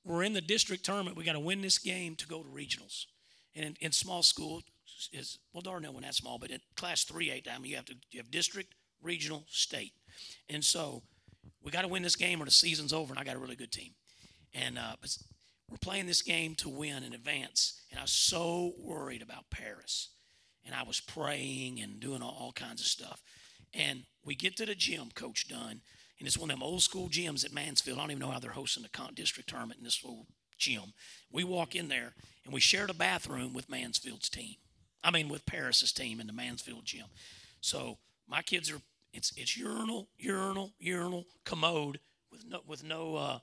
we're in the district tournament. We got to win this game to go to regionals. And in, in small school, is well, Darnell wasn't that small, but in class three A time, you have to you have district, regional, state. And so we got to win this game or the season's over, and I got a really good team. And uh, we're playing this game to win and advance. And I was so worried about Paris. And I was praying and doing all, all kinds of stuff. And we get to the gym, Coach Dunn, and it's one of them old school gyms at Mansfield. I don't even know how they're hosting the con- district tournament in this little gym. We walk in there, and we shared a bathroom with Mansfield's team. I mean, with Paris's team in the Mansfield gym. So my kids are, it's it's urinal, urinal, urinal, commode with no with no uh,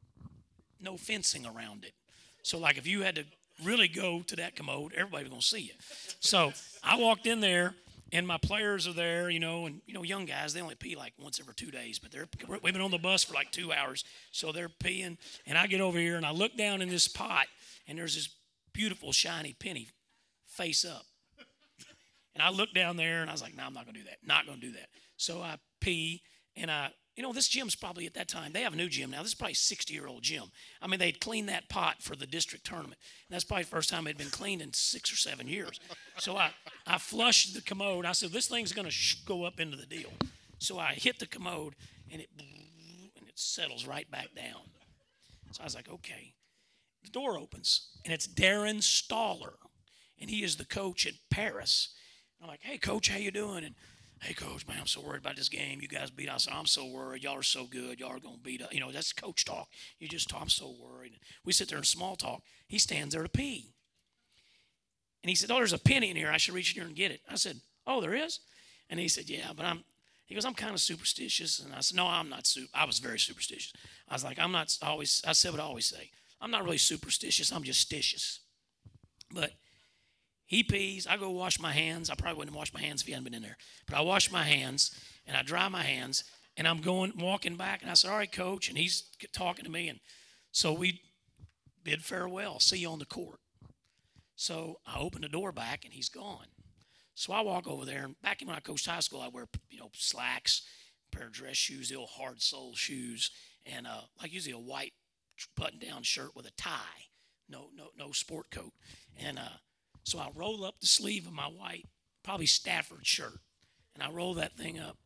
no fencing around it. So like if you had to really go to that commode, everybody was gonna see you. So I walked in there. And my players are there, you know, and, you know, young guys, they only pee like once every two days. But they're we've been on the bus for like two hours, so they're peeing. And I get over here, and I look down in this pot, and there's this beautiful, shiny penny face up. And I look down there, and I was like, no, nah, I'm not going to do that. Not going to do that. So I pee, and I, you know, this gym's probably at that time, they have a new gym now. This is probably a sixty-year-old gym. I mean, they'd cleaned that pot for the district tournament. And that's probably the first time it had been cleaned in six or seven years. So I, I flushed the commode. I said, this thing's going to sh- go up into the deal. So I hit the commode, and it and it settles right back down. So I was like, okay. The door opens, and it's Darren Staller, and he is the coach at Paris. And I'm like, hey, Coach, how you doing? And hey, Coach, man, I'm so worried about this game. You guys beat us. I'm so worried. Y'all are so good. Y'all are going to beat us. You know, that's coach talk. You just talk, I'm so worried. We sit there and small talk. He stands there to pee. And he said, oh, there's a penny in here. I should reach in here and get it. I said, oh, there is? And he said, yeah, but I'm, he goes, I'm kind of superstitious. And I said, no, I'm not super. I was very superstitious. I was like, I'm not always, I said what I always say. I'm not really superstitious. I'm just stitious. But he pees. I go wash my hands. I probably wouldn't have washed my hands if he hadn't been in there. But I wash my hands, and I dry my hands, and I'm going, walking back, and I said, all right, Coach. And he's talking to me. And so we bid farewell. See you on the court. So I open the door back, and he's gone. So I walk over there. And back when I coached high school, I wear, you know, slacks, a pair of dress shoes, the old hard sole shoes, and uh, like usually a white button-down shirt with a tie, no, no, no sport coat. And uh, so I roll up the sleeve of my white, probably Stafford shirt, and I roll that thing up.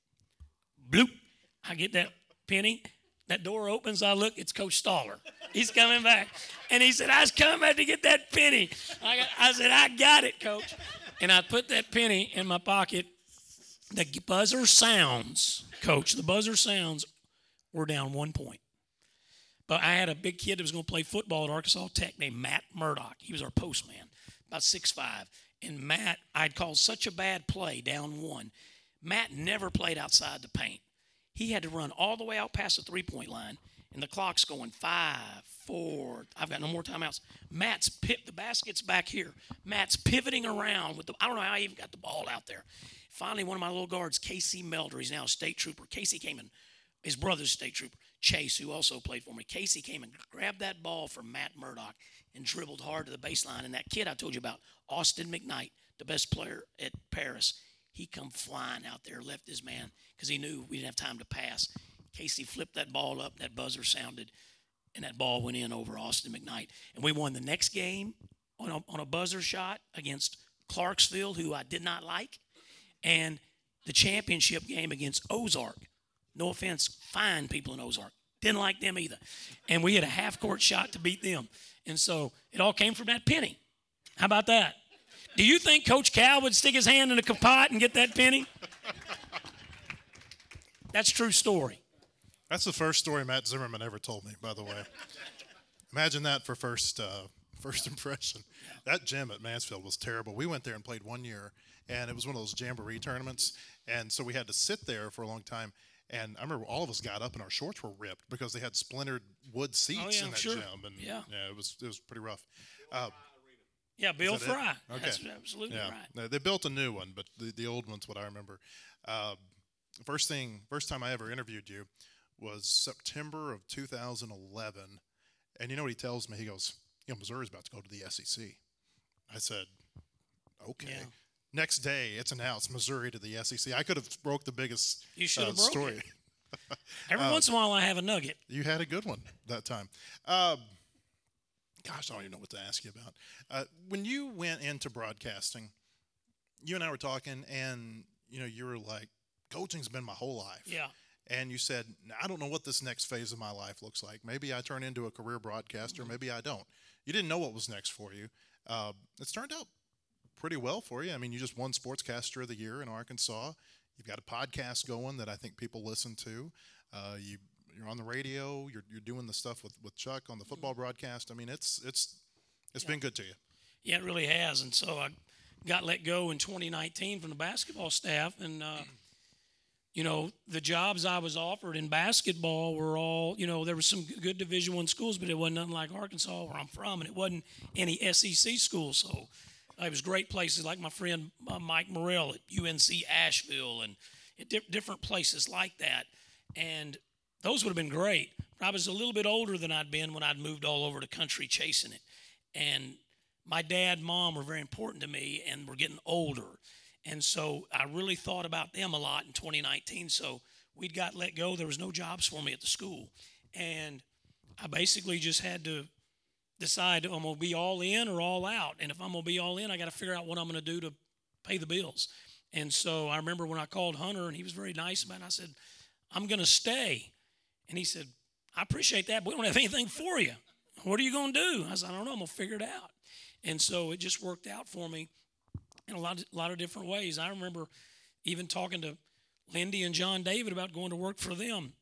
Bloop. I get that penny. That door opens. I look. It's Coach Staller. He's coming back. And he said, I was coming back to get that penny. I, got, I said, I got it, Coach. And I put that penny in my pocket. The buzzer sounds, Coach, the buzzer sounds, we're down one point. But I had a big kid that was going to play football at Arkansas Tech named Matt Murdoch. He was our postman, about six five. And Matt, I'd called such a bad play, down one. Matt never played outside the paint. He had to run all the way out past the three-point line, and the clock's going five, four. I've got no more timeouts. Matt's pip, the basket's back here. Matt's pivoting around with the. I don't know how he even got the ball out there. Finally, one of my little guards, Casey Melder, he's now a state trooper. Casey came in. His brother's a state trooper, Chase, who also played for me. Casey came and grabbed that ball from Matt Murdoch and dribbled hard to the baseline. And that kid I told you about, Austin McKnight, the best player at Paris, he come flying out there, left his man, because he knew we didn't have time to pass. Casey flipped that ball up, that buzzer sounded, and that ball went in over Austin McKnight. And we won the next game on a, on a buzzer shot against Clarksville, who I did not like, and the championship game against Ozark. No offense, fine people in Ozark. Didn't like them either. And we had a half-court shot to beat them. And so it all came from that penny. How about that? Do you think Coach Cal would stick his hand in a pot and get that penny? That's a true story. That's the first story Matt Zimmerman ever told me, by the way. Imagine that for first uh, first impression. That gym at Mansfield was terrible. We went there and played one year, and it was one of those jamboree tournaments. And so we had to sit there for a long time. And I remember all of us got up and our shorts were ripped because they had splintered wood seats oh, yeah, in that sure. gym. And yeah. yeah, it was it was pretty rough. Uh, yeah, Bill Fry. Okay. That's absolutely yeah. right. They built a new one, but the, the old one's what I remember. Uh, first thing, first time I ever interviewed you was September of two thousand eleven. And you know what he tells me? He goes, you know, Missouri's about to go to the S E C. I said, okay. Yeah. Next day, it's announced Missouri to the S E C. I could have broke the biggest you should have uh, broke story. It. Every once in a while, I have a nugget. You had a good one that time. Um, gosh, I don't even know what to ask you about. Uh, when you went into broadcasting, you and I were talking, and you know, you were like, "Coaching's been my whole life." Yeah. And you said, "I don't know what this next phase of my life looks like. Maybe I turn into a career broadcaster. Maybe I don't." You didn't know what was next for you. Uh, it's turned out pretty well for you. I mean, you just won Sportscaster of the Year in Arkansas. You've got a podcast going that I think people listen to. Uh, you you're on the radio. You're you're doing the stuff with, with Chuck on the football broadcast. I mean, it's it's it's Yeah. been good to you. Yeah, it really has. And so I got let go in twenty nineteen from the basketball staff. And, uh, you know, the jobs I was offered in basketball were all, you know, there were some good Division One schools, but it wasn't nothing like Arkansas, where I'm from, and it wasn't any S E C schools. So uh, it was great places like my friend uh, Mike Morrell at U N C Asheville and at di- different places like that. And those would have been great. But I was a little bit older than I'd been when I'd moved all over the country chasing it. And my dad and mom were very important to me, and were getting older. And so I really thought about them a lot in twenty nineteen. So we'd got let go. There was no jobs for me at the school. And I basically just had to decide, I'm going to be all in or all out. And if I'm going to be all in, I got to figure out what I'm going to do to pay the bills. And so I remember when I called Hunter, and he was very nice about it. I said, "I'm going to stay." And he said, "I appreciate that, but we don't have anything for you. What are you going to do?" I said, "I don't know. I'm going to figure it out." And so it just worked out for me in a lot of, a lot of different ways. I remember even talking to Lindy and John David about going to work for them.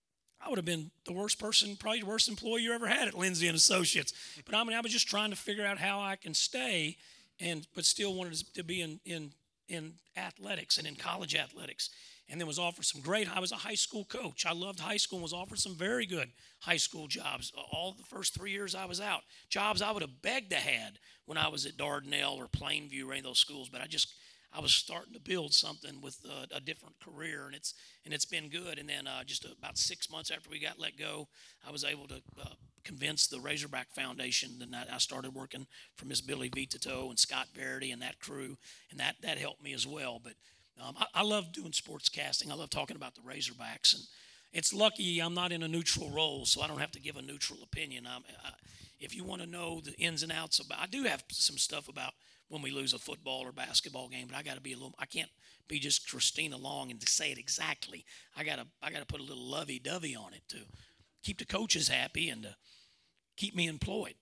I would have been the worst person, probably the worst employee you ever had at Lindsay and Associates. But I mean, I was just trying to figure out how I can stay, and but still wanted to be in in in athletics and in college athletics. And then was offered some great, I was a high school coach. I loved high school and was offered some very good high school jobs. All the first three years I was out. Jobs I would have begged to had when I was at Dardanelle or Plainview or any of those schools. But I just, I was starting to build something with a, a different career, and it's and it's been good. And then uh, just about six months after we got let go, I was able to uh, convince the Razorback Foundation, and I, I started working for Miss Billy Vitato and Scott Verity and that crew, and that, that helped me as well. But Um, I, I love doing sports casting. I love talking about the Razorbacks, and it's lucky I'm not in a neutral role, so I don't have to give a neutral opinion. I'm, I, if you want to know the ins and outs about, I do have some stuff about when we lose a football or basketball game, but I got to be a little. I can't be just Christina Long and to say it exactly. I gotta, I gotta put a little lovey-dovey on it to keep the coaches happy and to keep me employed.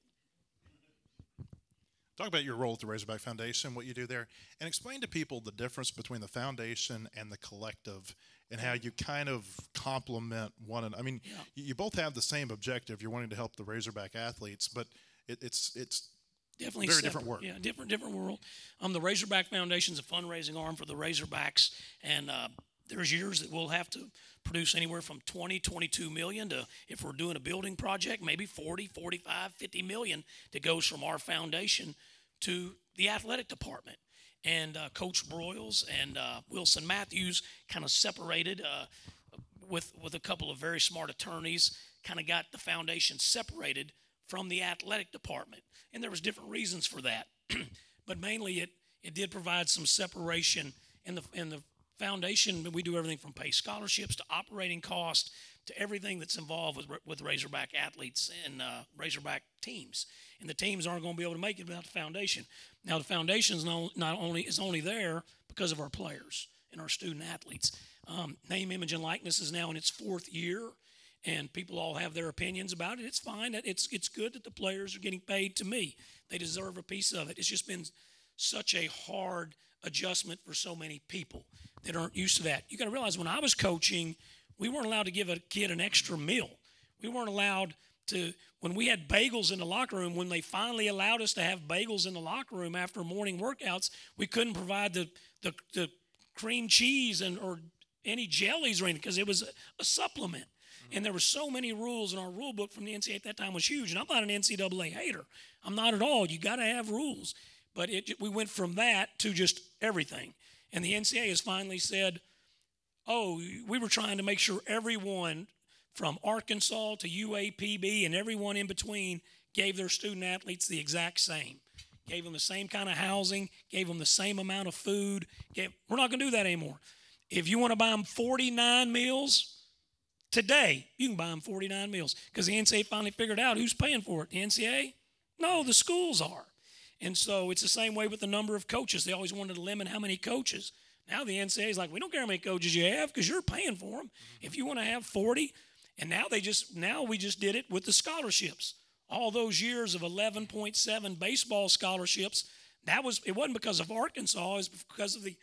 Talk about your role at the Razorback Foundation, what you do there, and explain to people the difference between the foundation and the collective and how you kind of complement one another. I mean, Yeah. you, you both have the same objective. You're wanting to help the Razorback athletes, but it, it's it's Definitely very separate. different work. Yeah, different different world. Um, the Razorback Foundation is a fundraising arm for the Razorbacks, and uh, there's years that we'll have to produce anywhere from twenty, twenty-two million to, if we're doing a building project, maybe forty, forty-five, fifty million that goes from our foundation to the athletic department. And uh, Coach Broyles and uh, Wilson Matthews kind of separated uh, with with a couple of very smart attorneys, kind of got the foundation separated from the athletic department. And there was different reasons for that. But mainly it it did provide some separation in the in the foundation. We do everything from pay scholarships to operating costs to everything that's involved with with Razorback athletes and uh, Razorback teams. And the teams aren't going to be able to make it without the foundation. Now the foundation is not, not only is only there because of our players and our student athletes. Um, name, image, and likeness is now in its fourth year, and people all have their opinions about it. It's fine. It's it's good that the players are getting paid. To me, they deserve a piece of it. It's just been such a hard adjustment for so many people that aren't used to that. You got to realize when I was coaching, we weren't allowed to give a kid an extra meal. We weren't allowed to, when we had bagels in the locker room, when they finally allowed us to have bagels in the locker room after morning workouts, we couldn't provide the the, the cream cheese and or any jellies or anything because it was a, a supplement. Mm-hmm. And there were so many rules, and our rule book from the N C double A at that time was huge. And I'm not an N C double A hater. I'm not at all. You got to have rules. But it, we went from that to just everything. And the N C double A has finally said, oh, we were trying to make sure everyone from Arkansas to U A P B and everyone in between gave their student athletes the exact same. Gave them the same kind of housing, gave them the same amount of food. Gave, we're not going to do that anymore. If you want to buy them forty-nine meals, Today, you can buy them forty-nine meals because the N C A A finally figured out who's paying for it. The N C A A? No, the schools are. And so it's the same way with the number of coaches. They always wanted to limit how many coaches. Now the N C A A is like, we don't care how many coaches you have because you're paying for them. Mm-hmm. If you want to have forty, and now they just now we just did it with the scholarships. All those years of eleven point seven baseball scholarships, that was it wasn't because of Arkansas, it was because of the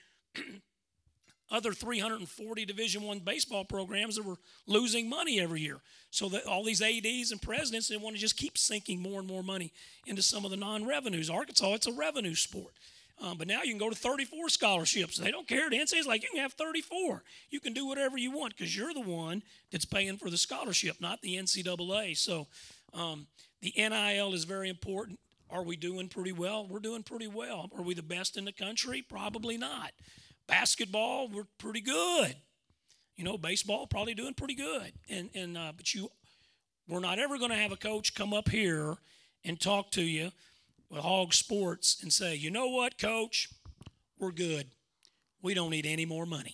other three hundred forty Division I baseball programs that were losing money every year. So that all these A Ds and presidents, they want to just keep sinking more and more money into some of the non-revenues. Arkansas, it's a revenue sport. Um, but now you can go to thirty-four scholarships. They don't care. The N C A A is like, you can have thirty-four. You can do whatever you want because you're the one that's paying for the scholarship, not the N C A A. So um, the N I L is very important. Are we doing pretty well? We're doing pretty well. Are we the best in the country? Probably not. Basketball, we're pretty good. You know, baseball, probably doing pretty good. And and uh, but you, we're not ever going to have a coach come up here and talk to you with Hog Sports and say, you know what, Coach, we're good. We don't need any more money.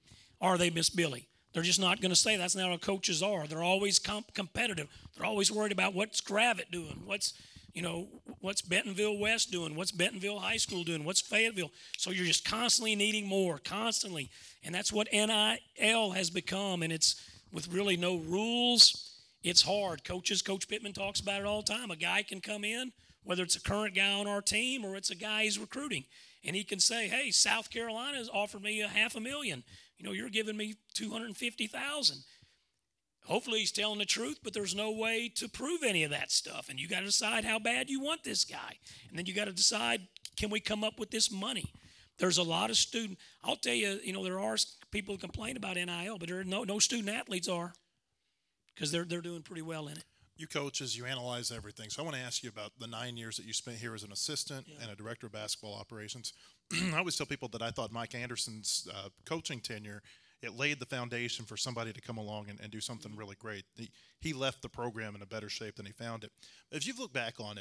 Are they, Miss Billy? They're just not going to say that's not how coaches are. They're always comp- competitive. They're always worried about what's Gravette doing, what's You know, what's Bentonville West doing? What's Bentonville High School doing? What's Fayetteville? So you're just constantly needing more, constantly. And that's what N I L has become. And it's with really no rules, it's hard. Coaches, Coach Pittman talks about it all the time. A guy can come in, whether it's a current guy on our team or it's a guy he's recruiting, and he can say, hey, South Carolina has offered me a half a million. You know, you're giving me two hundred fifty thousand dollars. Hopefully he's telling the truth, but there's no way to prove any of that stuff. And you got to decide how bad you want this guy. And then you got to decide, can we come up with this money? There's a lot of student. I'll tell you, you know, there are people who complain about N I L, but there are no, no student athletes are because they're, they're doing pretty well in it. You coaches, you analyze everything. So I want to ask you about the nine years that you spent here as an assistant yeah. and a director of basketball operations. I always tell people that I thought Mike Anderson's uh, coaching tenure, it laid the foundation for somebody to come along and, and do something really great. He, he left the program in a better shape than he found it. If you look back on it,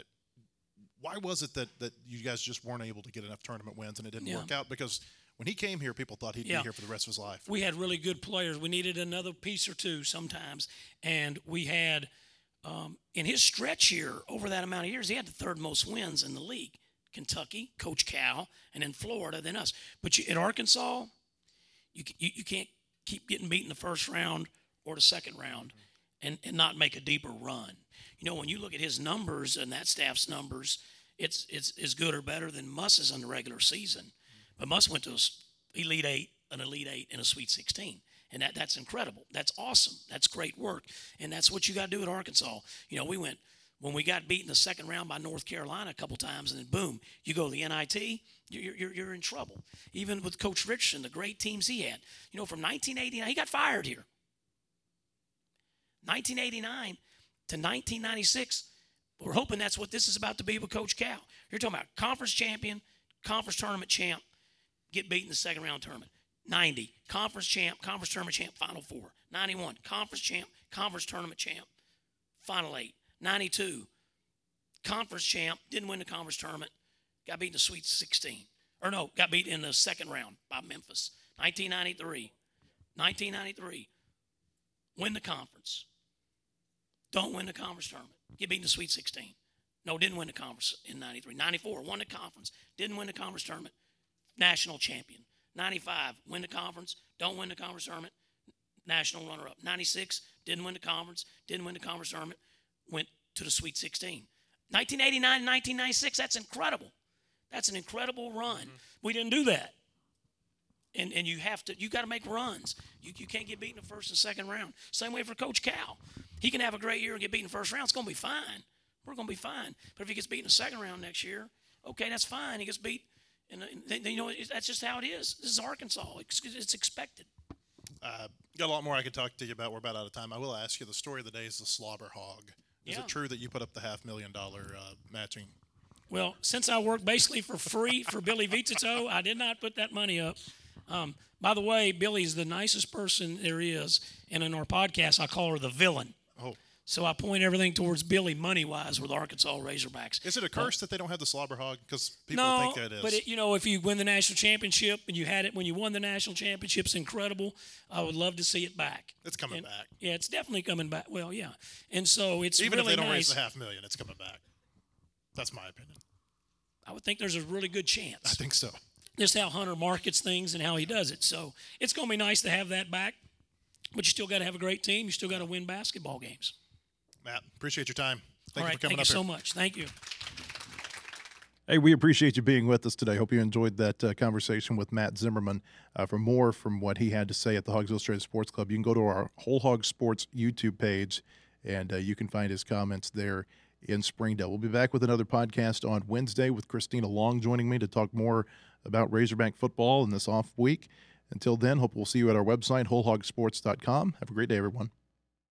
why was it that, that you guys just weren't able to get enough tournament wins and it didn't yeah. work out? Because when he came here, people thought he'd yeah. be here for the rest of his life. We had really good players. We needed another piece or two sometimes. And we had, um, in his stretch here, over that amount of years, he had the third most wins in the league. Kentucky, Coach Cal, and then Florida, then us. But you, in Arkansas, You, you you can't keep getting beat in the first round or the second round and, and not make a deeper run. You know, when you look at his numbers and that staff's numbers, it's it's as good or better than Muss's in the regular season. But Muss went to a Elite Eight, an Elite Eight, and a Sweet sixteen. And that that's incredible. That's awesome. That's great work. And that's what you got to do at Arkansas. You know, we went, when we got beat in the second round by North Carolina a couple times, and then boom, you go to the N I T, you're, you're, you're in trouble. Even with Coach Richardson, the great teams he had. You know, from nineteen eighty-nine, he got fired here. nineteen eighty-nine to nineteen ninety-six, we're hoping that's what this is about to be with Coach Cal. You're talking about conference champion, conference tournament champ, get beat in the second round tournament. ninety, conference champ, conference tournament champ, Final Four. ninety-one, conference champ, conference tournament champ, Final Eight. ninety-two, conference champ, didn't win the conference tournament, got beat in the Sweet sixteen. Or no, got beat in the second round by Memphis. nineteen ninety-three, nineteen ninety-three, win the conference. Don't win the conference tournament. Get beat in the Sweet sixteen. No, didn't win the conference in ninety-three. ninety-four, won the conference. Didn't win the conference tournament. National champion. ninety-five, win the conference. Don't win the conference tournament. National runner-up. ninety-six, didn't win the conference. Didn't win the conference tournament. Went to the Sweet sixteen. nineteen eighty-nine, nineteen ninety-six, that's incredible. That's an incredible run. Mm-hmm. We didn't do that. And and you have to, you got to make runs. You, you can't get beat in the first and second round. Same way for Coach Cal. He can have a great year and get beat in the first round. It's going to be fine. We're going to be fine. But if he gets beat in the second round next year, okay, that's fine. He gets beat. And, and you know, that's just how it is. This is Arkansas. It's, it's expected. Uh, got a lot more I could talk to you about. We're about out of time. I will ask you, the story of the day is the slobber hog. Is yeah. it true that you put up the half million dollar uh, matching? Well, since I work basically for free for Billy Vizito, I did not put that money up. Um, by the way, Billy's the nicest person there is. And in our podcast, I call her the villain. Oh. So I point everything towards Billy money-wise with Arkansas Razorbacks. Is it a curse that they don't have the slobber hog? Because people no, think that it is. but it, you know, if you win the national championship and you had it when you won the national championship, it's incredible. I would love to see it back. It's coming And- back. Yeah, it's definitely coming back. Well, yeah, and so it's Even really if they don't nice. raise the half million, it's coming back. That's my opinion. I would think there's a really good chance. I think so. Just how Hunter markets things and how he does it. So it's going to be nice to have that back, but you still got to have a great team. You still got to win basketball games. Matt, appreciate your time. Thank All you right, for coming thank you up so here. much. Thank you. Hey, we appreciate you being with us today. Hope you enjoyed that uh, conversation with Matt Zimmerman. Uh, for more from what he had to say at the Hogs Illustrated Sports Club, you can go to our Whole Hog Sports YouTube page, and uh, you can find his comments there in Springdale. We'll be back with another podcast on Wednesday with Christina Long joining me to talk more about Razorback football in this off week. Until then, hope we'll see you at our website, whole hog sports dot com. Have a great day, everyone.